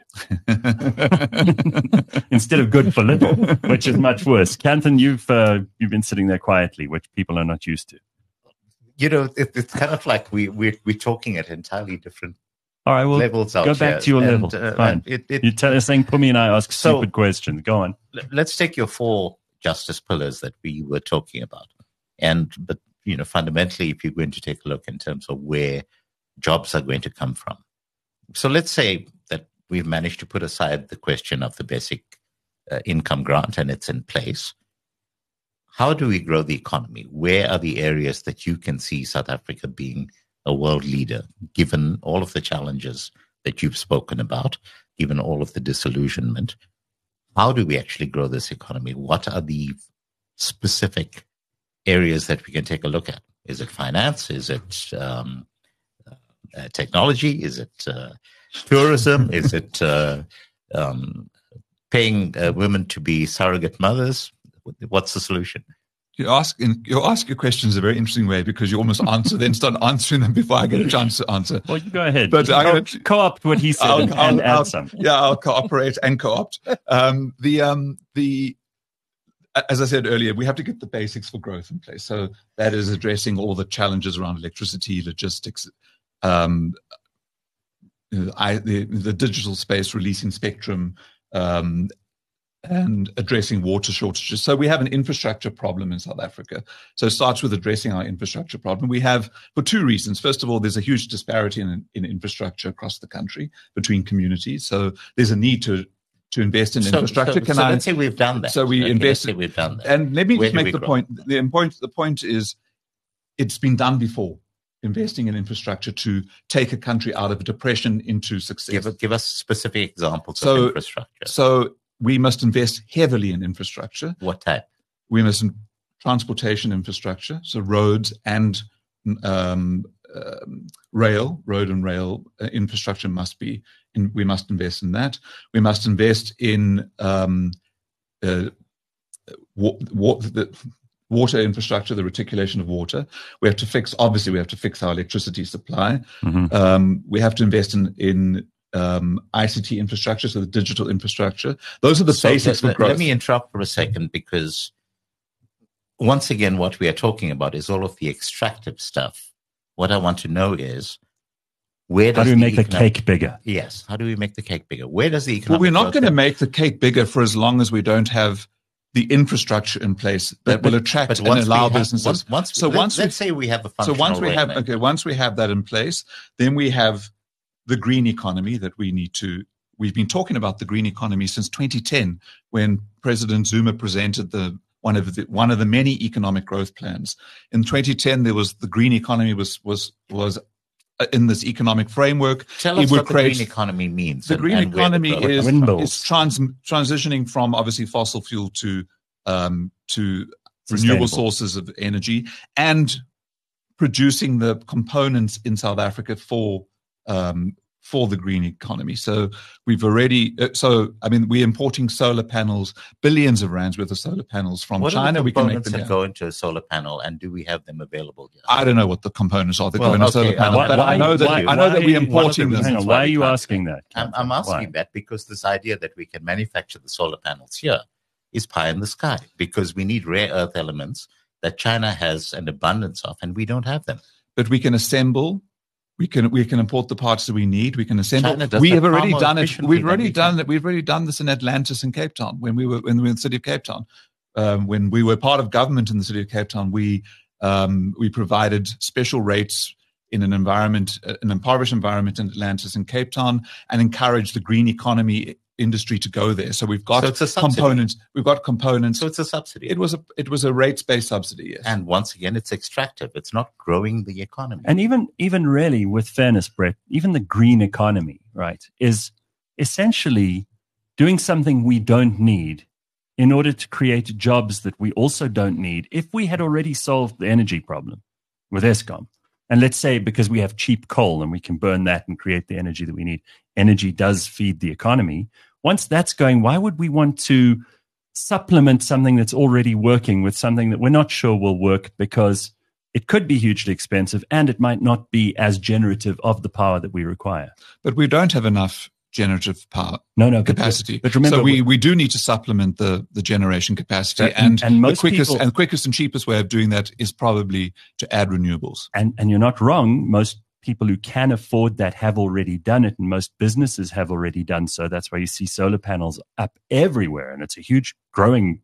Instead of good for little, which is much worse. Kanthan, you've, uh, you've been sitting there quietly, which people are not used to. You know, it, it's kind of like we, we're, we're talking at entirely different All right, well, levels out go back here. to your And, level. uh, Fine. It, it, You're t- saying Pumi and I ask So- stupid questions. Go on. let's take your four justice pillars that we were talking about. And, but, you know, fundamentally, if you're going to take a look in terms of where jobs are going to come from. So let's say that we've managed to put aside the question of the basic uh, income grant and it's in place. How do we grow the economy? Where are the areas that you can see South Africa being a world leader, given all of the challenges that you've spoken about, given all of the disillusionment? How do we actually grow this economy? What are the specific areas that we can take a look at? Is it finance? Is it um, uh, technology? Is it uh, tourism? Is it uh, um, paying uh, women to be surrogate mothers? What's the solution? You ask you ask your questions a very interesting way because you almost answer, then start answering them before I get a chance to answer. Well, you go ahead. But I'm co- gonna, co-opt what he said I'll, and, I'll, and add I'll, some. Yeah, I'll cooperate and co-opt. Um, the um, the as I said earlier, we have to get the basics for growth in place. So that is addressing all the challenges around electricity, logistics, um, I, the the digital space, releasing spectrum. Um, and addressing water shortages. So we have an infrastructure problem in South Africa. So it starts with addressing our infrastructure problem. We have, for two reasons. First of all, there's a huge disparity in, in infrastructure across the country between communities. So there's a need to to invest in so, infrastructure. So, Can so I, let's say we've done that. So we okay, invest. Let's say we've done that. And let me Where just do make we the grow? point. The point. The point is, it's been done before. Investing in infrastructure to take a country out of a depression into success. Give, give us specific examples So- of infrastructure. So we must invest heavily in infrastructure. What type? We must in transportation infrastructure, so roads and um, um, rail, road and rail uh, infrastructure must be. In, we must invest in that. We must invest in um, uh, wa- wa- the water infrastructure, the reticulation of water. We have to fix. Obviously, we have to fix our electricity supply. Mm-hmm. Um, we have to invest in in um, I C T infrastructure, so the digital infrastructure. Those are the So basics let, for growth. let me interrupt for a second because once again, what we are talking about is all of the extractive stuff. What I want to know is where does How do we the make the economic- cake bigger? Yes. How do we make the cake bigger? Where does the Well, economic we're not growth going to come- make the cake bigger for as long as we don't have the infrastructure in place that But- will attract but and once we allow have- businesses. Once, once, So let, once we- let's say we have a So functional once we have roadmap. okay, once we have that in place, then we have the green economy that we need to. We've been talking about the green economy since twenty ten, when President Zuma presented the one of the one of the many economic growth plans. In twenty ten, there was the green economy was was was in this economic framework. Tell It us would what the create- green economy means. The and- green and where the economy growth- is, Windmills. is trans, transitioning from obviously fossil fuel to um, to Sustainable. renewable sources of energy and producing the components in South Africa for um, for the green economy. So we've already, uh, so I mean, we're importing solar panels, billions of rands worth of solar panels from What China. are the We can make components them that here. go into a solar panel, and do we have them available here? I don't know what the components are that Well, go in a okay, solar uh, panel, why- but I know that why- I know that why- we're one of the importing them. Hang on, reasons why why are we you can't asking that? I'm, Catherine? I'm asking Why? that because this idea that we can manufacture the solar panels here is pie in the sky because we need rare earth elements that China has an abundance of, and we don't have them. But we can assemble. We can we can import the parts that we need. We can assemble. China does We that have far already more done it. efficiently We've than already we done can. it. We've already done this in Atlantis and Cape Town when we were when we were in the city of Cape Town. Um, when we were part of government in the city of Cape Town, we um, we provided special rates in an environment, an impoverished environment in Atlantis and Cape Town, and encouraged the green economy industry to go there. So we've got So it's a subsidy. components. We've got components. So it's a subsidy. it was a it was a rates based subsidy. Yes. and once again, it's extractive. It's not growing the economy. And even even really with fairness, Brett, even the green economy, right, is essentially doing something we don't need in order to create jobs that we also don't need if we had already solved the energy problem with Eskom. And let's say because we have cheap coal and we can burn that and create the energy that we need, energy does feed the economy. Once that's going, why would we want to supplement something that's already working with something that we're not sure will work because it could be hugely expensive and it might not be as generative of the power that we require? But we don't have enough generative power No, no, but- capacity. But remember, so we, we do need to supplement the, the generation capacity, Uh, and, and the most quickest people- and quickest and cheapest way of doing that is probably to add renewables. and and you're not wrong. Most people who can afford that have already done it, and most businesses have already done so. That's why you see solar panels up everywhere, and it's a huge, growing,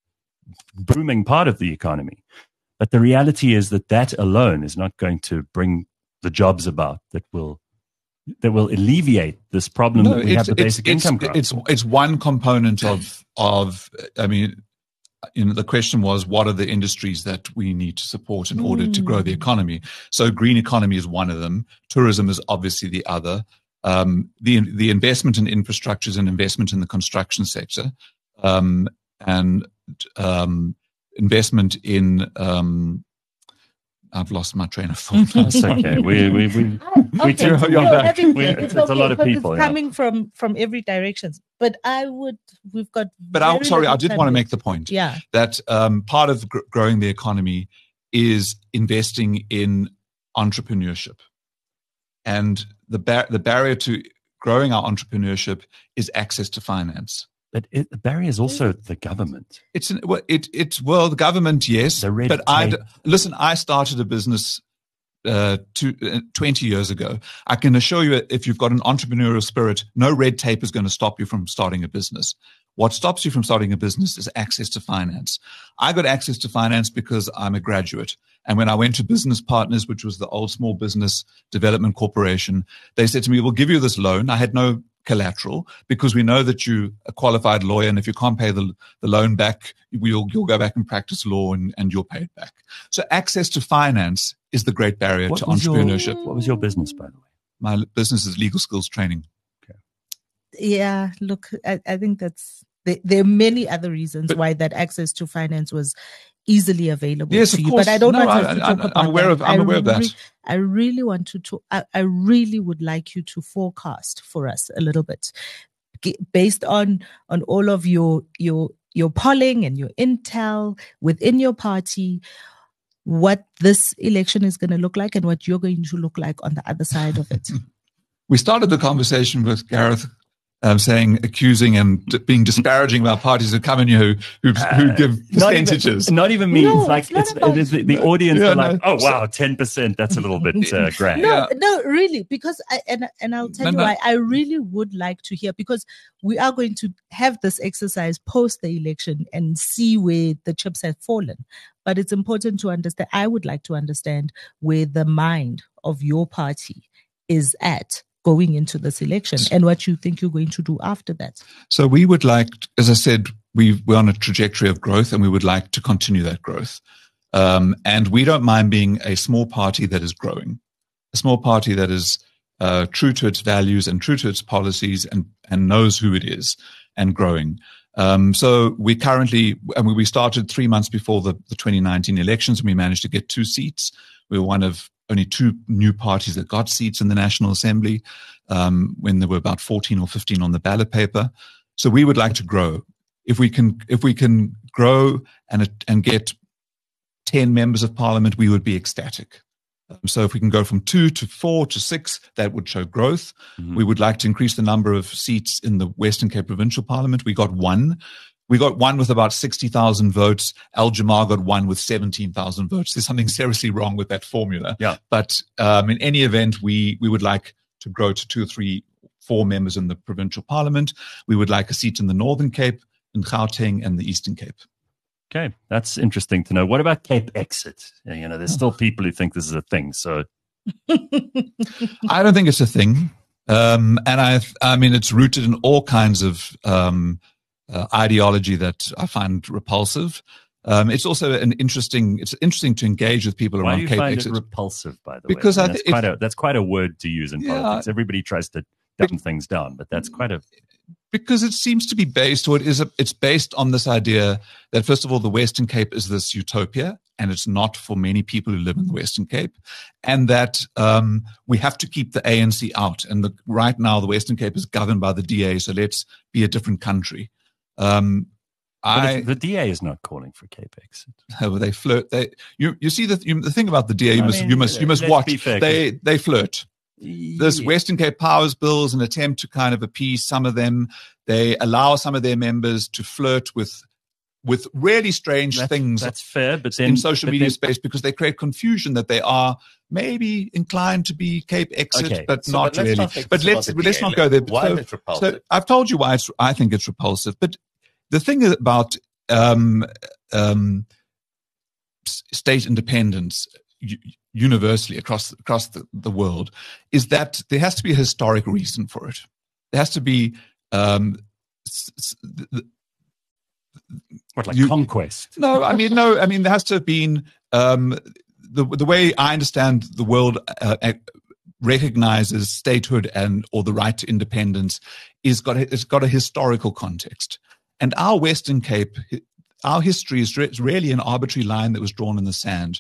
booming part of the economy. But the reality is that that alone is not going to bring the jobs about that will that will alleviate this problem that we have the basic it's, income crisis. it's it's one component of of. I mean, you know, the question was, what are the industries that we need to support in order to grow the economy? So, green economy is one of them. Tourism is obviously the other. Um, the the investment in infrastructure is an investment in the construction sector, um, and um, investment in um, I've lost my train of thought. That's okay. We we we we Okay, took so you're no, back. having- We- it's it's a lot okay, of 'cause people. It's Yeah. coming from from every direction. But I would. We've got. But I'm very sorry, little I did time want to left. make the point Yeah. that um, part of gr- growing the economy is investing in entrepreneurship. And the bar- the barrier to growing our entrepreneurship is access to finance. But it, the barrier is also the government. It's an, well, it it's well the government, yes, The red but I tape. listen. I started a business uh, two, uh, twenty years ago. I can assure you, if you've got an entrepreneurial spirit, no red tape is going to stop you from starting a business. What stops you from starting a business is access to finance. I got access to finance because I'm a graduate. And when I went to Business Partners, which was the old Small Business Development Corporation, they said to me, we'll give you this loan. I had no collateral because we know that you're a qualified lawyer. And if you can't pay the, the loan back, you'll, you'll go back and practice law and, and you'll pay it back. So access to finance is the great barrier What to was your- entrepreneurship. What was your business, by the way? My business is legal skills training. Yeah, look, I, I think that's there, there are many other reasons But- why that access to finance was easily available Yes, to of you. course. But I don't No, want I- us to I- talk I'm about aware that. of- I'm I aware of that. re- I really want to talk. I, I really would like you to forecast for us a little bit, G- based on on all of your your your polling and your intel within your party, what this election is going to look like and what you're going to look like on the other side of it. We started the conversation with Gareth um, saying, accusing and d- being disparaging about parties who come in here who, who, who give Not even- percentages. Not even me. No, it's like it's not it's, about- it is the, the audience Yeah, are like, no. oh wow, ten percent. That's a little bit uh, grand. No, Yeah. no, really, because I and and I'll tell No, you no. why. I really would like to hear, because we are going to have this exercise post the election and see where the chips have fallen. But it's important to understand. I would like to understand where the mind of your party is at going into this election and what you think you're going to do after that. So we would like, as I said, we, we're on a trajectory of growth and we would like to continue that growth. Um, and we don't mind being a small party that is growing, a small party that is uh, true to its values and true to its policies and, and knows who it is and growing. Um, so we currently, I mean, we started three months before the, the twenty nineteen elections and we managed to get two seats. We were one of only two new parties that got seats in the National Assembly um, when there were about fourteen or fifteen on the ballot paper. So we would like to grow. If we can, if we can grow and and get ten members of parliament, we would be ecstatic. Um, so if we can go from two to four to six, that would show growth. Mhm. We would like to increase the number of seats in the Western Cape Provincial Parliament. We got one. We got one with about sixty thousand votes. Al Jamar got one with seventeen thousand votes. There's something seriously wrong with that formula. Yeah. But um, in any event, we, we would like to grow to two or three, four members in the provincial parliament. We would like a seat in the Northern Cape, in Gauteng, and the Eastern Cape. Okay, that's interesting to know. What about Cape Exit? You know, there's still people who think this is a thing. So I don't think it's a thing. Um, and I, I mean, it's rooted in all kinds of um, uh, ideology that I find repulsive. Um, it's also an interesting. It's interesting to engage with people why around do you Cape find Exit. it repulsive, by the Because way? I mean, thi- that's, quite a, that's quite a word to use in Yeah. politics. Everybody tries to dumb things down, but that's quite a... Because it seems to be based, or it is, a, it's based on this idea that, first of all, the Western Cape is this utopia, and it's not for many people who live in the Western Cape, and that um, we have to keep the A N C out. And the, right now, the Western Cape is governed by the D A, so let's be a different country. Um, But I, if the D A is not calling for Cape Exit. however, they flirt. They, you, you see the you, the thing about the D A. You I must, mean, you must, you must let's watch. be fair, They, they flirt. This Yeah. Western Cape Powers Bill is an attempt to kind of appease some of them. They allow some of their members to flirt with with really strange That's, things that's fair, but then in social but media then- space because they create confusion that they are maybe inclined to be Cape Exit, Okay. but So, not but let's really. not think But this let's about the let's D A. not go there. Why So- is it repulsive? so I've told you why it's, I think it's repulsive. But the thing about um, um, s- state independence u- universally across across the, the world is that there has to be a historic reason for it. There has to be um, s- s- the, What, like you- conquest? no, I mean, no, I mean, there has to have been um, the the way I understand the world uh, uh, recognizes statehood and or the right to independence is got it's got a historical context, and our Western Cape, our history is re- is really an arbitrary line that was drawn in the sand.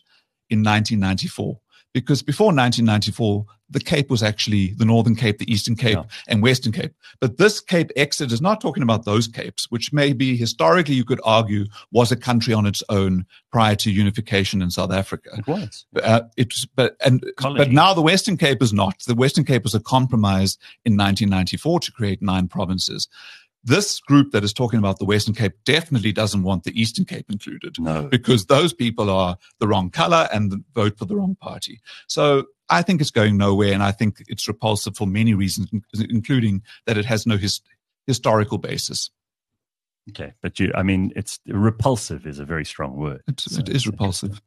in nineteen ninety-four. Because before nineteen ninety-four, the Cape was actually the Northern Cape, the Eastern Cape, yeah. and Western Cape. But this Cape exit is not talking about those Capes, which maybe historically you could argue was a country on its own prior to unification in South Africa. It was. Uh, it was but, and, but now the Western Cape is not. The Western Cape was a compromise in nineteen ninety-four to create nine provinces. This group that is talking about the Western Cape definitely doesn't want the Eastern Cape included. No. Because those people are the wrong color and vote for the wrong party. So I think it's going nowhere, and I think it's repulsive for many reasons, including that it has no his, historical basis. Okay, but you, I mean, it's repulsive is a very strong word. It's, so, it is repulsive.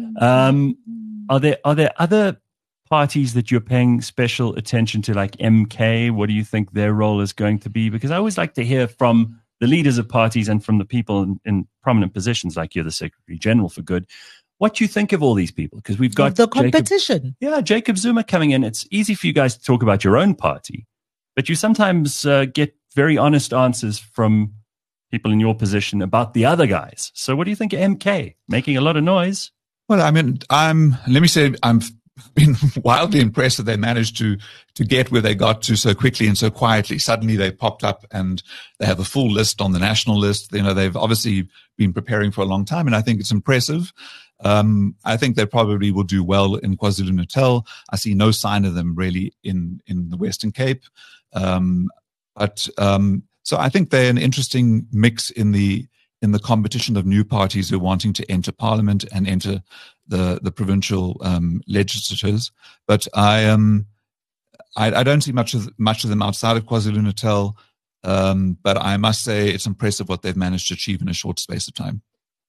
Um, are there are there other parties that you're paying special attention to, like M K? What do you think their role is going to be? Because I always like to hear from the leaders of parties and from the people in, in prominent positions, like you're the Secretary General for Good. What do you think of all these people? Because we've got the competition. Jacob, yeah, Jacob Zuma coming in. It's easy for you guys to talk about your own party, but you sometimes uh, get very honest answers from people in your position about the other guys. So what do you think of M K? Making a lot of noise. Well, I mean, I'm, let me say, I'm been wildly impressed that they managed to to get where they got to so quickly and so quietly. Suddenly they popped up and they have a full list on the national list. You know, they've obviously been preparing for a long time, and I think it's impressive. Um, I think they probably will do well in KwaZulu-Natal. I see no sign of them really in, in the Western Cape. Um, but, um, so I think they're an interesting mix in the, in the competition of new parties who are wanting to enter parliament and enter the, the provincial, um, legislatures. But I, um, I, I don't see much of, much of them outside of KwaZulu-Natal. Um, but I must say it's impressive what they've managed to achieve in a short space of time.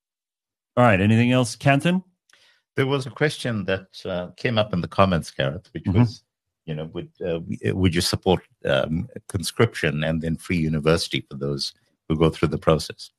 All right. Anything else, Canton? There was a question that uh, came up in the comments, Gareth, which Mm-hmm. was, you know, would uh, would you support um, conscription and then free university for those who go through the process?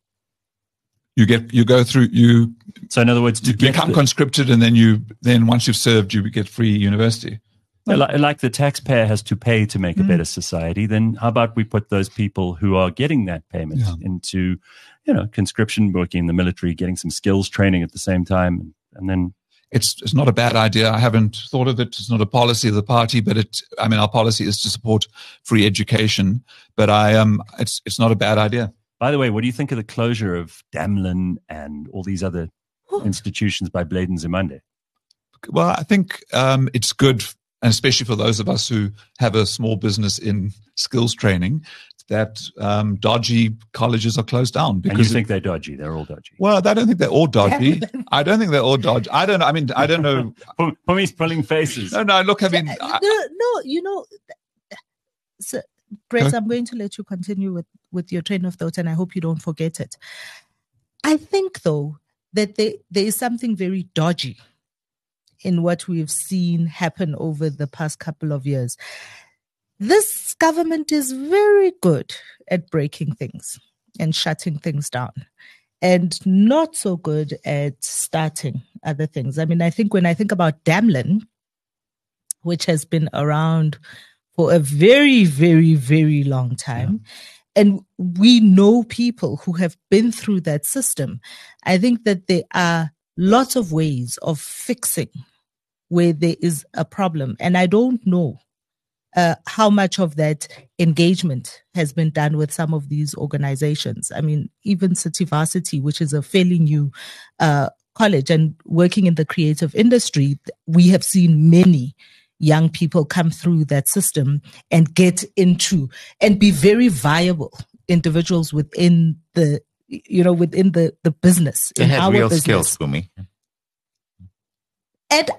You get, you go through, you. So in other words, you become the, conscripted, and then you, then once you've served, you get free university. Like, like the taxpayer has to pay to make a better society, then how about we put those people who are getting that payment yeah. into, you know, conscription, working in the military, getting some skills training at the same time, and, and then it's it's not a bad idea. I haven't thought of it. It's not a policy of the party, but it. I mean, our policy is to support free education. But I um, it's it's not a bad idea. By the way, what do you think of the closure of Damlin and all these other institutions by Blade and Zimande? Well, I think um, it's good. And especially for those of us who have a small business in skills training, that um, dodgy colleges are closed down. Because and you think they're dodgy? They're all dodgy. Well, I don't think they're all dodgy. I don't think they're all dodgy. I don't. I mean, I don't know. Pumi's pulling faces. No, no. Look, I mean, no, I, no. You know, so, Brett, I'm going to let you continue with with your train of thought, and I hope you don't forget it. I think, though, that there there is something very dodgy in what we've seen happen over the past couple of years. This government is very good at breaking things and shutting things down, and not so good at starting other things. I mean, I think when I think about Damlin, which has been around for a very, very, very long time, yeah. and we know people who have been through that system, I think that there are lots of ways of fixing where there is a problem. And I don't know uh, how much of that engagement has been done with some of these organizations. I mean, even City Varsity, which is a fairly new uh, college and working in the creative industry, we have seen many young people come through that system and get into and be very viable individuals within the, you know, within the, the business. They in have our real business. skills for me. And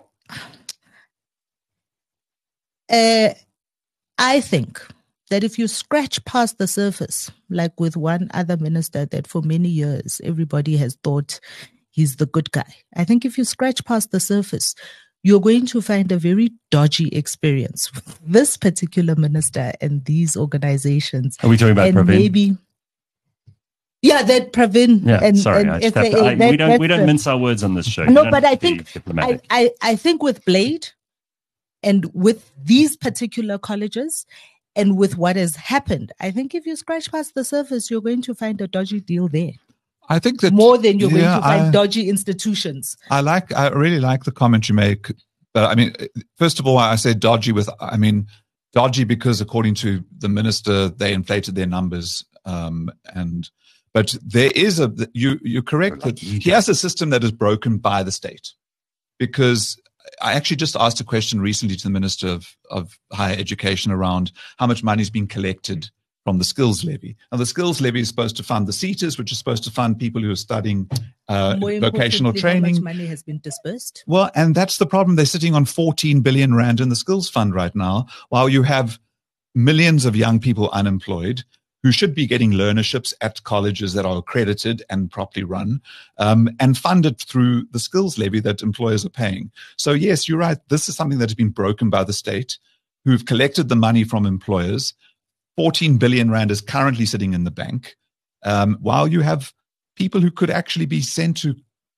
uh, I think that if you scratch past the surface, like with one other minister that for many years everybody has thought he's the good guy, I think if you scratch past the surface, you're going to find a very dodgy experience with this particular minister and these organizations. Are we talking about and Pravin? Maybe, yeah, that Pravin. Yeah, and, sorry, and I just F A A, have to, I, that, we don't we don't uh, mince our words on this show. No, but I think I, I, I, I think with Blade and with these particular colleges and with what has happened, I think if you scratch past the surface, you're going to find a dodgy deal there. I think that more than you're yeah, going to find I, dodgy institutions. I like, I really like the comment you make. But I mean, first of all, I say dodgy with, I mean, dodgy because according to the minister, they inflated their numbers. Um, and, but there is a, you, you're correct that he has a system that is broken by the state. Because I actually just asked a question recently to the Minister of, of Higher Education around how much money is being collected from the skills levy. Now, the skills levy is supposed to fund the SETAs, which is supposed to fund people who are studying uh, vocational training. How much money has been dispersed? Well, and that's the problem. They're sitting on fourteen billion rand in the skills fund right now, while you have millions of young people unemployed who should be getting learnerships at colleges that are accredited and properly run, um, and funded through the skills levy that employers are paying. So yes, you're right. This is something that has been broken by the state, who've collected the money from employers. fourteen billion rand is currently sitting in the bank, um, while you have people who could actually be sent to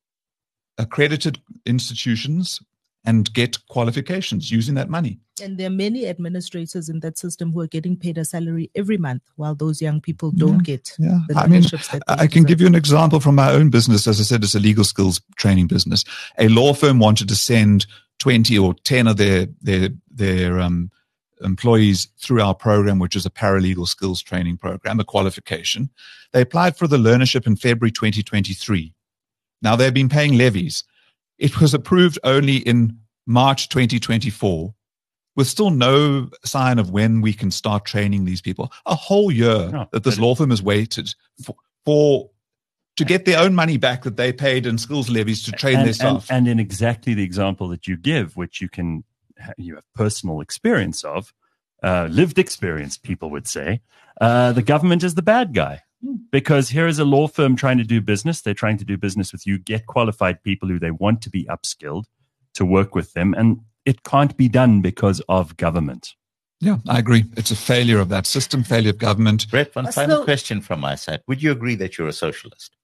accredited institutions and get qualifications using that money. And there are many administrators in that system who are getting paid a salary every month, while those young people don't yeah, get yeah. the I mean, that I can give you an example from my own business. As I said, it's a legal skills training business. A law firm wanted to send twenty or ten of their their their um, employees through our program, which is a paralegal skills training program, a qualification. They applied for the learnership in February twenty twenty-three. Now they've been paying levies. It was approved only in March twenty twenty-four, with still no sign of when we can start training these people. A whole year no, that this law firm has waited for, for to get their own money back that they paid in skills levies to train and, their staff. And, and in exactly the example that you give, which you can you have personal experience of, uh, lived experience, people would say, uh, the government is the bad guy. Because here is a law firm trying to do business. They're trying to do business with you, get qualified people who they want to be upskilled to work with them. And it can't be done because of government. Yeah, I agree. It's a failure of that system, failure of government. Brett, one final so, question from my side. Would you agree that you're a socialist?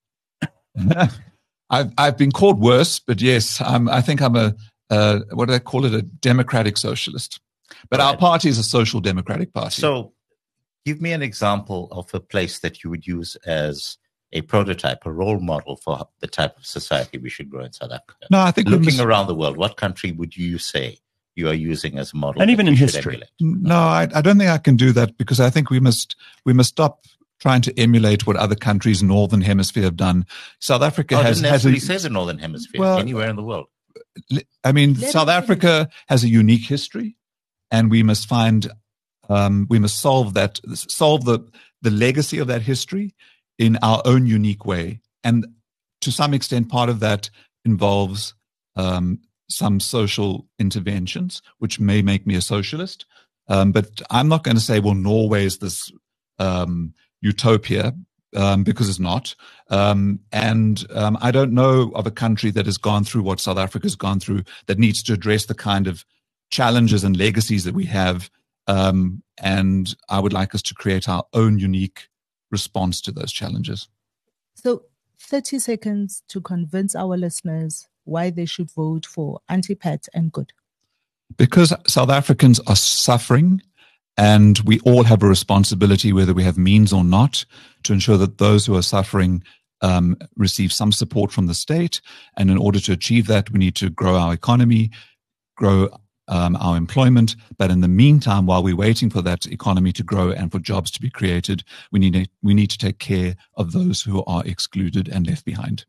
I've, I've been called worse, but yes, I'm, I think I'm a, uh, what do they call it, a democratic socialist. But right. Our party is a social democratic party. So, give me an example of a place that you would use as a prototype, a role model for the type of society we should grow in South Africa. No, I think looking must, around the world, what country would you say you are using as a model? And even in history. No, I, I don't think I can do that because I think we must we must stop trying to emulate what other countries in the Northern Hemisphere have done. South Africa oh, has... It has actually says the Northern Hemisphere, well, anywhere in the world. I mean, Let South Africa has a unique history, and we must find... Um, we must solve that, solve the, the legacy of that history in our own unique way. And to some extent, part of that involves um, some social interventions, which may make me a socialist. Um, but I'm not going to say, well, Norway is this um, utopia, um, because it's not. Um, and um, I don't know of a country that has gone through what South Africa has gone through that needs to address the kind of challenges and legacies that we have. Um, and I would like us to create our own unique response to those challenges. So thirty seconds to convince our listeners why they should vote for Anti-Pat and Good. Because South Africans are suffering, and we all have a responsibility, whether we have means or not, to ensure that those who are suffering um, receive some support from the state. And in order to achieve that, we need to grow our economy, grow Um, our employment. But in the meantime, while we're waiting for that economy to grow and for jobs to be created, we need to, we need to take care of those who are excluded and left behind.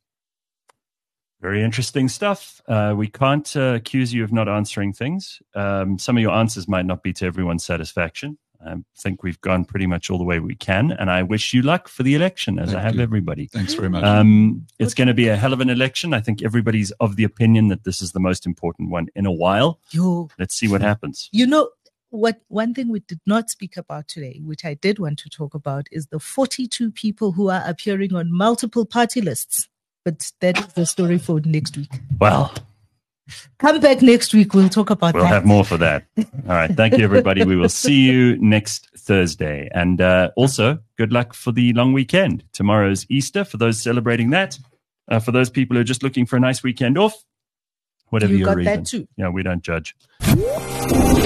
Very interesting stuff. Uh, we can't uh, accuse you of not answering things. Um, some of your answers might not be to everyone's satisfaction. I think we've gone pretty much all the way we can, and I wish you luck for the election, as Thank I have you. everybody. Thanks very much. Um, it's going to be a hell of an election. I think everybody's of the opinion that this is the most important one in a while. Yo. Let's see what happens. You know, what one thing we did not speak about today, which I did want to talk about, is the forty-two people who are appearing on multiple party lists. But that is the story for next week. Well, come back next week. We'll talk about we'll that. We'll have more for that. All right. Thank you, everybody. We will see you next Thursday. And uh, also, good luck for the long weekend. Tomorrow's Easter for those celebrating that. Uh, for those people who are just looking for a nice weekend off, whatever you your got reason. That too. Yeah, we don't judge.